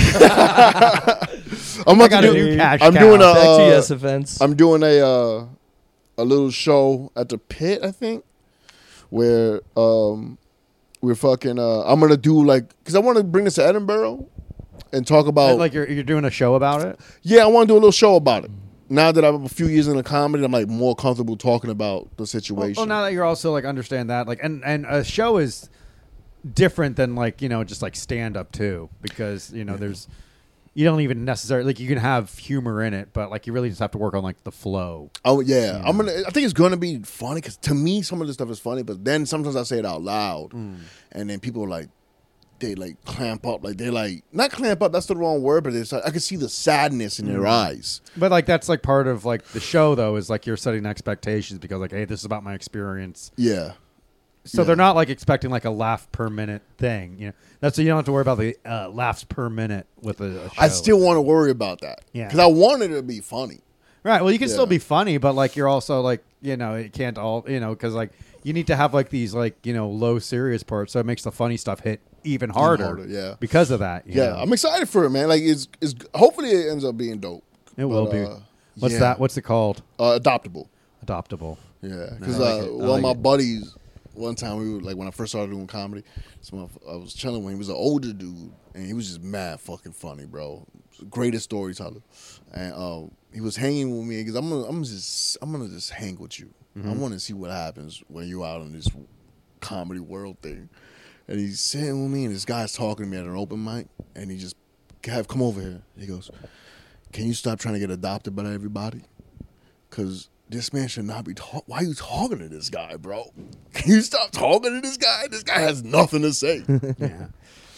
I'm I about got to a do. new cash I'm cow. doing a. Back to Uh, yes offense. I'm doing a uh, a little show at the Pit, I think, where um we're fucking. Uh, I'm gonna do like because I want to bring this to Edinburgh and talk about. Like you're you're doing a show about it. yeah, I want to do a little show about it. Now that I'm a few years in the comedy, I'm like more comfortable talking about the Well, situation. well, now that you're also like understand that like and and a show is different than like you know just like stand up too because you know there's you don't even necessarily like you can have humor in it but like you really just have to work on like the flow. Oh yeah, I'm gonna. I think it's gonna be funny because to me some of this stuff is funny, but then sometimes I say it out loud, Mm. and then people are like, they like clamp up, like they like not clamp up. That's the wrong word, but it's like I can see the sadness in Mm. their eyes. But like that's like part of like the show though is like you're setting expectations because like hey this is about my experience. Yeah, So Yeah. they're not like expecting like a laugh per minute thing. You know that's so you don't have to worry about the uh, laughs per minute with a, a show. I still want to worry about that. Yeah. because I wanted it to be funny. Right. Well, you can still Yeah. be funny, but like you're also like you know it can't all you know because like you need to have like these like you know low serious parts, so it makes the funny stuff hit even harder. harder, yeah. Because of that. you Yeah, know. I'm excited for it, man. Like it's, it's hopefully it ends up being dope. It will But, be. uh, What's yeah. that? What's it called? Uh, adoptable. Adoptable. Yeah, because I like uh, it. I one of like my it. buddies, one time we were like when I first started doing comedy, so I was chilling when he was an older dude, and he was just mad fucking funny, bro. Greatest storyteller, and uh, he was hanging with me because I'm gonna, I'm just, I'm gonna just hang with you. Mm-hmm. I want to see what happens when you're out in this comedy world thing. And he's sitting with me, and this guy's talking to me at an open mic, and he just, Kev, come over here. He goes, can you stop trying to get adopted by everybody? Because this man should not be talking. Why are you talking to this guy, bro? Can you stop talking to this guy? This guy has nothing to say. Yeah.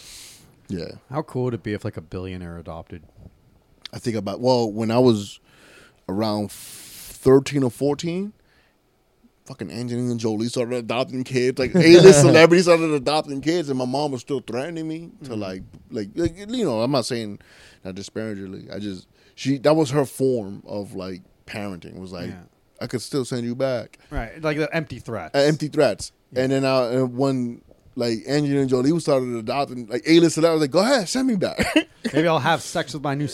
Yeah. How cool would it be if like a billionaire adopted? I think about, well, when I was around thirteen or fourteen, fucking Angelina Jolie started adopting kids. Like A-list celebrities started adopting kids, and my mom was still threatening me to like, like, like, you know, I'm not saying that disparagingly. I just she that was her form of like parenting. It was like Yeah. I could still send you back, Right. Like the empty threats. uh, empty threats. And then I, and when like Angelina Jolie was started adopting like A-list celebrities, I was like, go ahead, send me back. Maybe I'll have sex with my new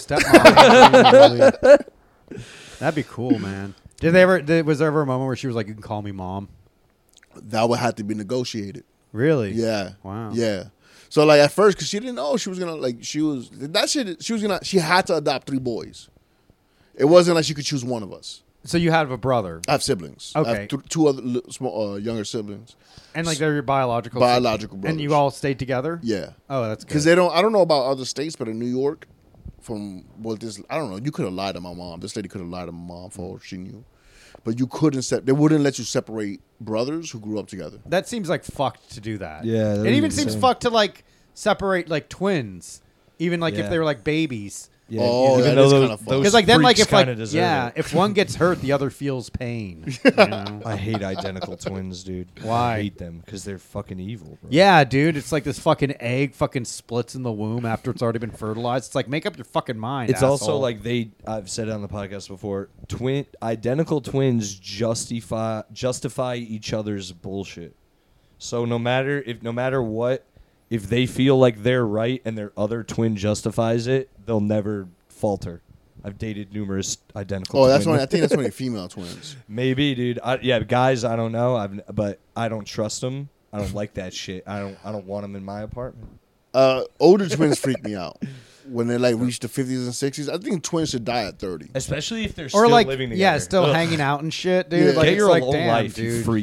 stepmom. That'd be cool, man. Did they ever? Did, was there ever a moment where she was like, "You can call me mom"? That would have to be negotiated. Really? Yeah. Wow. Yeah. So like at first, because she didn't know she was gonna like she was that shit. She was gonna she had to adopt three boys. It wasn't like she could choose one of us. So you have a brother, I have siblings. I Okay. have th- two other li- small uh, younger siblings. and like they're your biological Biological siblings. and you brothers. all stayed together. Yeah. Oh, that's Because good. they don't. I don't know about other states, but in New York, from what this, I don't know. You could have lied to my mom. This lady could have lied to my mom for all she knew. But you couldn't. Se- they wouldn't let you separate brothers who grew up together. That seems like fucked to do that. Yeah, that It is even seems insane. fucked to like separate like twins, even like if Yeah. they were like babies. Yeah, Oh, even that though is those, kinda fun. those Because like then like freaks if like kinda deserve yeah, it. if one gets hurt, the other feels pain. You know? I hate identical twins, dude. Why? I hate them because they're fucking evil, bro. Yeah, dude, it's like this fucking egg fucking splits in the womb after it's already been fertilized. It's like make up your fucking mind. It's also asshole. like they. I've said it on the podcast before. Twin identical twins justify justify each other's bullshit. So no matter if no matter what, if they feel like they're right and their other twin justifies it, they'll never falter. I've dated numerous identical. Oh, that's twin. when I think that's when they're female twins. Maybe, dude. I, yeah, guys. I don't know. I've but I don't trust them. I don't like that shit. I don't. I don't want them in my apartment. Uh, older twins freak me out when they like reach the fifties and sixties. I think twins should die at thirty. Especially if they're or still like living together. yeah, still Ugh. hanging out and shit, dude. Yeah. Like Get it's your like own damn, life, dude. you freaks.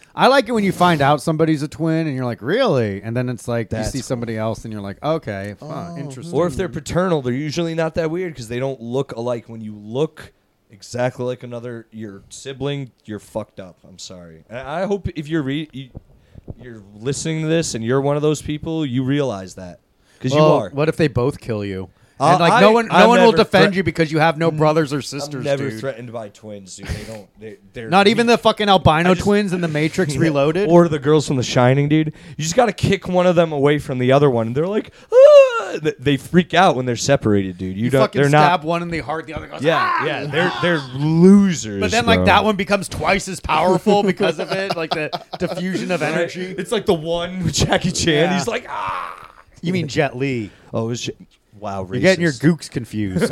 I like it when you find out somebody's a twin and you're like, really? And then it's like That's you see somebody else and you're like, okay, fun, interesting. Or if they're paternal, they're usually not that weird because they don't look alike. When you look exactly like another your sibling, you're fucked up. I'm sorry. And I hope if you're re- you, you're listening to this and you're one of those people, you realize that because Well, you are. What if they both kill you? Uh, and like no I- one, no I'm one will never defend thre- you because you have no brothers or sisters. I'm never dude. threatened by twins, dude. They don't. They, they're Not even weak. the fucking albino I just- twins in the Matrix Reloaded. or the girls from The Shining, dude. You just got to kick one of them away from the other one, and they're like, ah! Th- they freak out when they're separated, dude. You, you don't. fucking They're stab not. one in the heart, the other goes. Yeah, "Ah!" yeah. They're they're losers. But then, like bro. that one becomes twice as powerful because of it, like the diffusion of Right? energy. It's like the one with Jackie Chan. Yeah. He's like, ah. You mean Jet Li? Oh, it was j- wow. Racist. You're getting your gooks confused.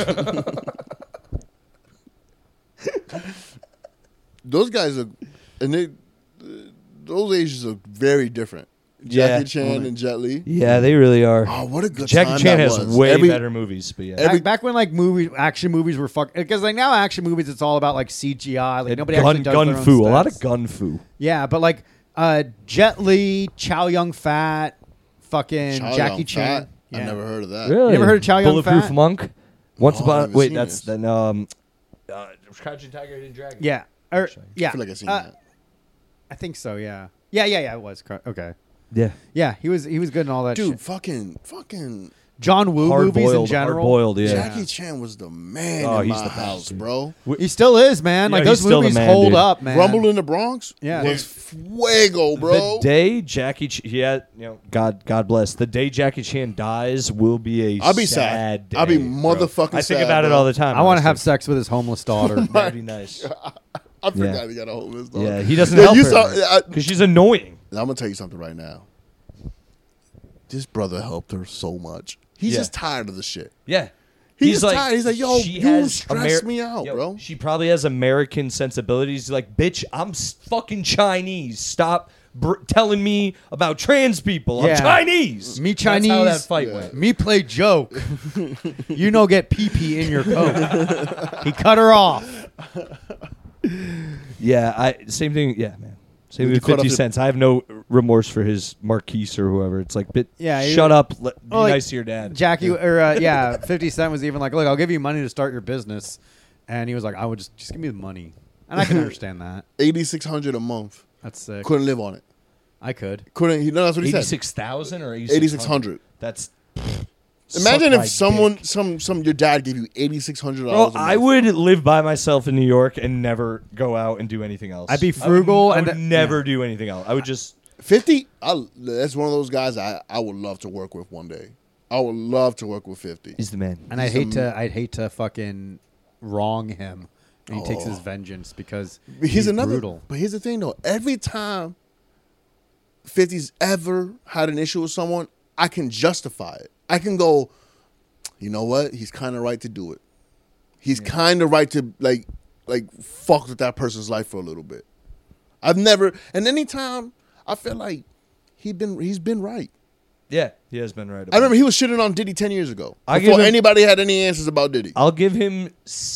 Those guys are, and they, those Asians are very different. Yeah. Jackie Chan and Jet Li. Yeah, they really are. Oh, what a good Jackie time Chan that has was. way Every- better movies, but yeah. every- back, back when like movie action movies were fuck because like now action movies it's all about like C G I like nobody gun, actually does gun their own fu, a lot of stunts. gun fu. Yeah, but like uh, Jet Li, Chow Yun Fat, fucking Chow Jackie Yun Chan. Fat? Yeah. I never heard of that. Really? You never heard of Chow Yun Bulletproof Fat? Monk? Once No, I upon haven't wait, seen that's this. then um, uh, Crouching Tiger, Hidden Dragon. Yeah, or yeah. I feel like I've seen uh, that. I think so. Yeah, yeah, yeah, yeah. It was cor- okay. yeah. Yeah, he was he was good in all that Dude, shit. fucking, fucking. John Woo Hard movies in boiled, hard general. boiled. Yeah. Jackie Chan was the man Oh, in he's my the best, house, dude. bro. He still is, man. Yeah, Like he's those still the movies man, hold dude. up, man. Rumble in the Bronx Yeah. was fuego, bro. The day Jackie, Ch- yeah, you know, God, God bless. The day Jackie Chan dies will be a I'll be sad sad. day. I'll be bro. motherfucking I think sad, about it bro. all the time. I want to have honestly. sex with his homeless daughter. That'd be nice. I forgot Yeah. he got a hold of this dog. Yeah, he doesn't Yeah, help you her saw- I- because she's annoying. I'm gonna tell you something right now. This brother helped her so much. He's Yeah. just tired of the shit. Yeah. He's just tired. He's like, yo, she you has stress me out, yo, bro. She probably has American sensibilities. He's like, bitch, I'm s- fucking Chinese. Stop br- telling me about trans people. I'm Yeah. Chinese. Me That's how Chinese. that fight Yeah. went. Me play joke. You no get pee pee in your coat. He cut her off. Yeah, I same thing. Yeah, man. Same When with you cut Fifty off the- Cents. I have no remorse for his Marquise or whoever. It's like, bit. Yeah, he- shut up. Let, be Oh, like, nice to your dad. Jackie or uh, yeah, Fifty Cent was even like, look, I'll give you money to start your business, and he was like, I would just just give me the money, and I can understand that. eighty-six hundred a month. That's sick. Couldn't live on it. I could. Couldn't. He, no, that's what he said. Eighty-six thousand or eighty-six hundred. That's. Imagine suck if my someone, dick. some, some, your dad gave you eighty-six hundred Bro, dollars. I would live by myself in New York and never go out and do anything else. I'd be I would- frugal I and would th- never do anything else. I would just. fifty. I, that's one of those guys I, I would love to work with one day. I would love to work with fifty. He's the man. And I'd He's hate a- to, I'd hate to fucking wrong him, and he takes his Oh. vengeance because But he's here's another. brutal. But here's the thing, though. Every time fifty's ever had an issue with someone, I can justify it. I can go, you know what? He's kind of right to do it. He's kind of right to like, like fuck with that person's life for a little bit. I've never, and anytime I feel like he been, he's been right. Yeah, he has been right. I remember he was shitting on Diddy ten years ago I before give him- anybody had any answers about Diddy. I'll give him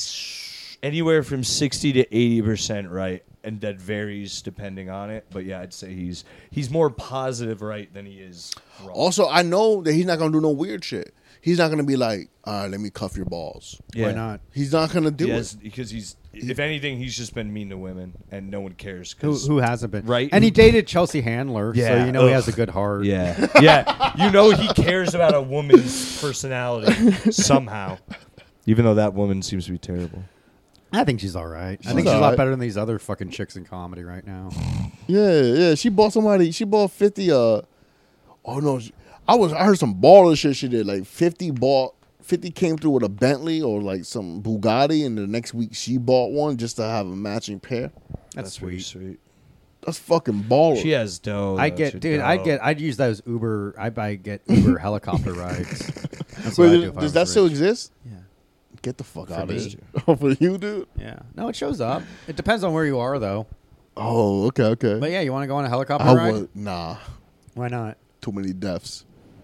s- anywhere from sixty to eighty percent right, and that varies depending on it. But yeah, I'd say he's he's more positive right than he is wrong. Also, I know that he's not gonna do no weird shit. He's not gonna be like, all right, let me cuff your balls. yeah. Why not? He's not gonna do Yes, it. because he's if anything, he's just been mean to women, and no one cares. Who, 'cause- who hasn't been? Right? And he dated Chelsea Handler, so Yeah, you know he ugh. has a good heart. Yeah, yeah. You know he cares about a woman's personality somehow, even though that woman seems to be terrible. I think she's all right. I She's think she's a all lot right. better than these other fucking chicks in comedy right now. Yeah, yeah. She bought somebody. She bought fifty. Uh, oh no, she- I was. I heard some baller shit she did. Like fifty bought. fifty came through with a Bentley or like some Bugatti, and the next week she bought one just to have a matching pair. That's, pretty sweet. sweet. That's fucking baller. She has dough. I though, get, too, dude. I dough. get. I'd use those Uber. I buy get Uber helicopter rides. That's what Wait, I do does if I does was that still rich. exist? Yeah. Get the fuck For out of me. here. Oh, for you, dude. Yeah. No, it shows up. It depends on where you are, though. Oh, okay, okay. But yeah, you want to go on a helicopter I ride? would. Nah, Why not? too many deaths.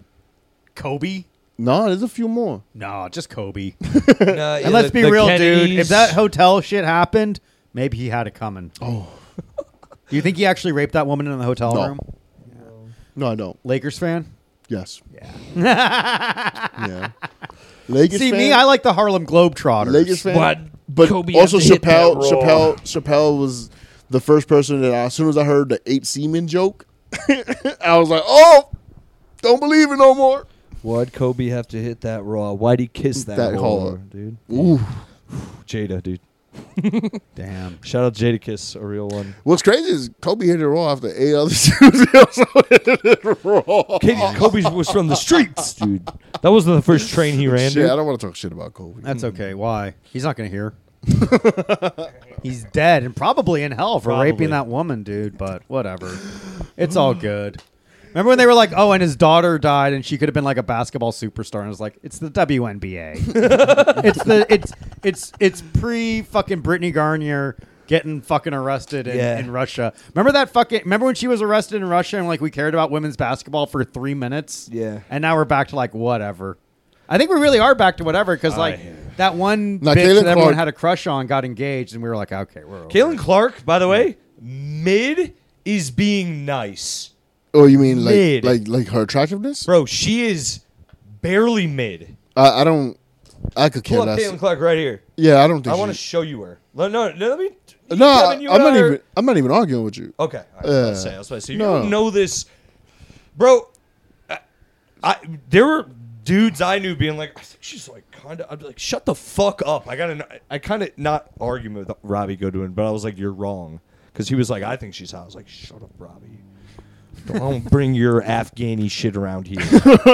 Kobe? No, there's a few more. No, just Kobe. Nah, yeah, And let's the- be the real, dude. Kennedys- If that hotel shit happened, maybe he had it coming. Oh, You think he actually raped that woman in the hotel No. room? No, I don't. Lakers fan? Yes. Yeah. Yeah. Lakers See, fan, me, I like the Harlem Globetrotters. Lakers fan. But But Kobe also had to hit that Chappelle, raw. Chappelle, Chappelle was the first person that I, as soon as I heard the eight semen joke, I was like, oh, don't believe it no more. Why'd Kobe have to hit that raw? Why'd he kiss that, That whore, hard. dude? Ooh. Jada, dude. Damn. Shout out Jada Kiss, a real one. What's crazy is Kobe hit it raw after eight other dudes also hit it raw. Kobe was from the streets, dude. That wasn't the first train he ran, Shit, dude. I don't want to talk shit about Kobe. That's okay. Why? He's not going to hear. He's dead and probably in hell for Probably. raping that woman, dude, but whatever. It's all good. Remember when they were like, oh, and his daughter died and she could have been like a basketball superstar, and I was like, it's the W N B A. it's the it's it's it's pre fucking Brittany Garnier getting fucking arrested in, Yeah. in Russia. Remember that fucking remember when she was arrested in Russia and like we cared about women's basketball for three minutes? Yeah. And now we're back to like whatever. I think we really are back to whatever because like I- that one Now, bitch Caitlin that everyone Clark- had a crush on got engaged and we were like, okay, we're over. Caitlin Clark, by the way, mid is being nice. Oh, you mean like Mid. like like her attractiveness? Bro, she is barely mid. I, I don't. I could care Pull up less. Caitlin Clark right here. Yeah, I don't think. I want to she- show you her. No, no, no, let me. No, Kevin, you I'm not got her. even. I'm not even arguing with you. Okay. All right, I was Uh, about to say, I was about to say, you no. don't know this, bro. I, I there were dudes I knew being like, I think she's like kind of. I'd be like, shut the fuck up. I gotta. I kind of not arguing with Robbie Goodwin, but I was like, you're wrong, because he was like, I think she's hot. I was like, shut up, Robbie. Don't bring your Afghani shit around here.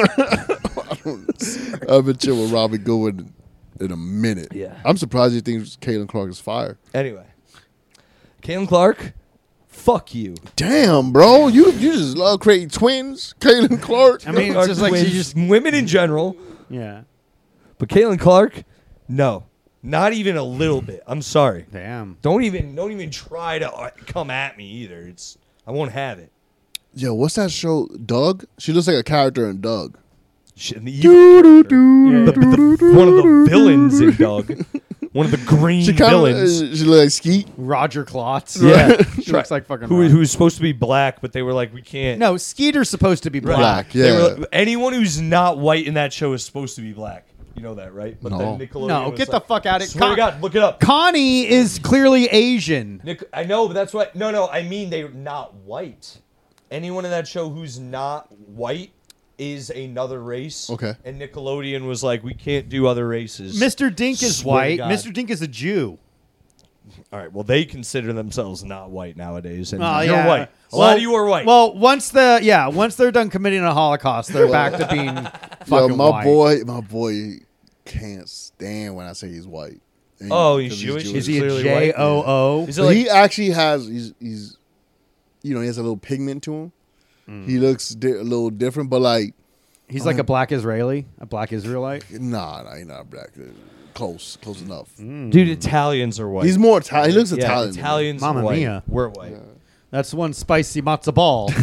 I've been chilling with Robbie Goodwin in a minute. Yeah. I'm surprised you think Caitlin Clark is fire. Anyway, Caitlin Clark, fuck you. Damn, bro, you you just love creating twins, Caitlin Clark. I mean, it's just like she just women in general. yeah. But Caitlin Clark, no, not even a little bit. I'm sorry. Damn. Don't even don't even try to uh, come at me either. It's I won't have it. Yo, what's that show? Doug? She looks like a character in Doug. Shit, the evil character. The- the- one of the villains in Doug. One of the green She kind villains. of she looks like Skeet. Roger Klotz. Yeah. She looks like fucking Who, Roger. who's supposed to be black, but they were like, we can't. No, Skeeter's supposed to be black. Black, They yeah. were- anyone who's not white in that show is supposed to be black. You know that, right? But No. then Nickelodeon No, was get like, the fuck out of Swear to God, look it up. Connie is clearly Asian. Nick, I know, but that's what. No, no, I mean they're not white. Anyone in that show who's not white is another race. Okay. And Nickelodeon was like, we can't do other races. Mister Dink is Swear to white. God. Mister Dink is a Jew. All right. Well, they consider themselves not white nowadays, and Oh, you're yeah. white. A Well- lot of you are white. Well, once the yeah, once they're done committing a Holocaust, they're back to being fucking Yo, my white. boy, my boy can't stand when I say he's white. And Oh, he's 'cause Jewish? Is he a Clearly J white. O O? is it But like he actually has. He's, he's, you know, he has a little pigment to him. Mm. He looks di- a little different, but like, He's like a black Israeli, a black Israelite. nah, nah, he's not black. Close, close enough. dude? Italians are white. He's more Italian. He looks yeah, Italian. to me. Italians. Mamma are white. mia. We're white. That's one spicy matzo ball.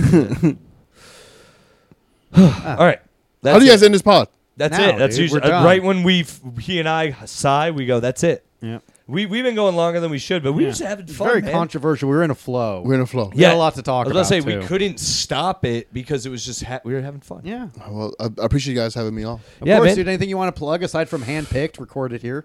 All right. That's How do you it. guys end this pod? That's Now, it. That's dude, usually we're done. uh, right when we he and I sigh. We go. That's it. yeah. We we've been going longer than we should, but we Yeah. just having It's fun. very man. controversial. We were in a flow. We're in a flow. We had a lot to talk I was about to say about, we too. couldn't stop it because it was just ha- we were having fun. yeah. Well, I, I appreciate you guys having me on. Of Yeah, course, man. dude. Anything you want to plug aside from handpicked, recorded here?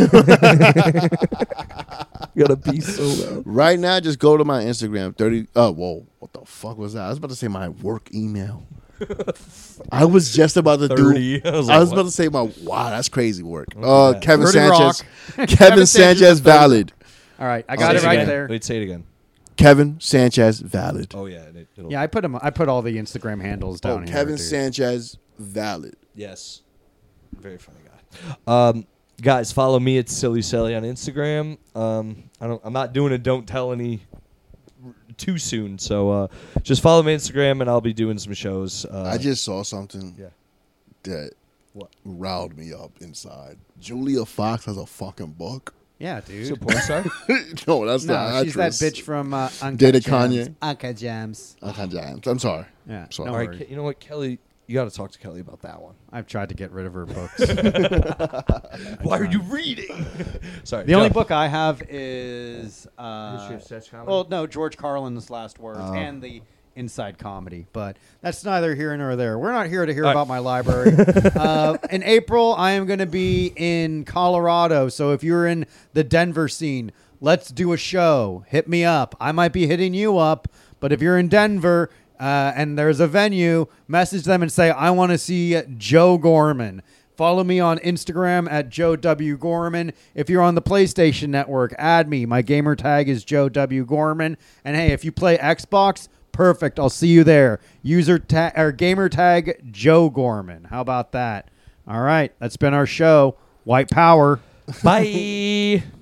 Gotta be so loud. Right now, just go to my Instagram. Thirty. Oh, whoa! What the fuck was that? I was about to say my work email. I was just about to thirty. do. I I was was, like, what? about to say my. Wow, that's crazy work. Uh, that. Kevin thirty Sanchez. Rock. Kevin Sanchez valid. All right, I got Say it right again. there. Wait, say it again. Kevin Sanchez valid. Oh yeah. It, it'll, Yeah, I put them. I put all the Instagram handles Oh, down here. Kevin dude. Sanchez valid. Yes. Very funny guy. Um, guys, follow me at Silly Sally on Instagram. Um, I don't. I'm not doing a don't tell any r- too soon, so uh, just follow me on Instagram, and I'll be doing some shows. Uh, I just saw something yeah. that What? riled me up inside. Julia Fox has a fucking book. Yeah, dude. Is it a porn star? No, that's no, the she's that actress. bitch from uh, Uncut Dated Gems. Kanye. Uncut Gems. Okay, James. I'm sorry. Yeah. Sorry. No All right, worries. Ke- you know what, Kelly? You got to talk to Kelly about that one. I've tried to get rid of her books. Why are you reading? Sorry. The only Joe. book I have is uh, History of Sketch Comedy? well, no, George Carlin's Last Words Oh. and the Inside Comedy, but that's neither here nor there. We're not here to hear All about my library. uh, in April, I am going to be in Colorado, so if you're in the Denver scene, let's do a show. Hit me up. I might be hitting you up, but if you're in Denver uh, and there's a venue, message them and say, I want to see Joe Gorman. Follow me on Instagram at Joe W. Gorman. If you're on the PlayStation Network, add me. My gamer tag is Joe W. Gorman. And hey, if you play Xbox, perfect. I'll see you there. User tag or gamer tag Joe Gorman. How about that? All right, that's been our show. White Power. Bye.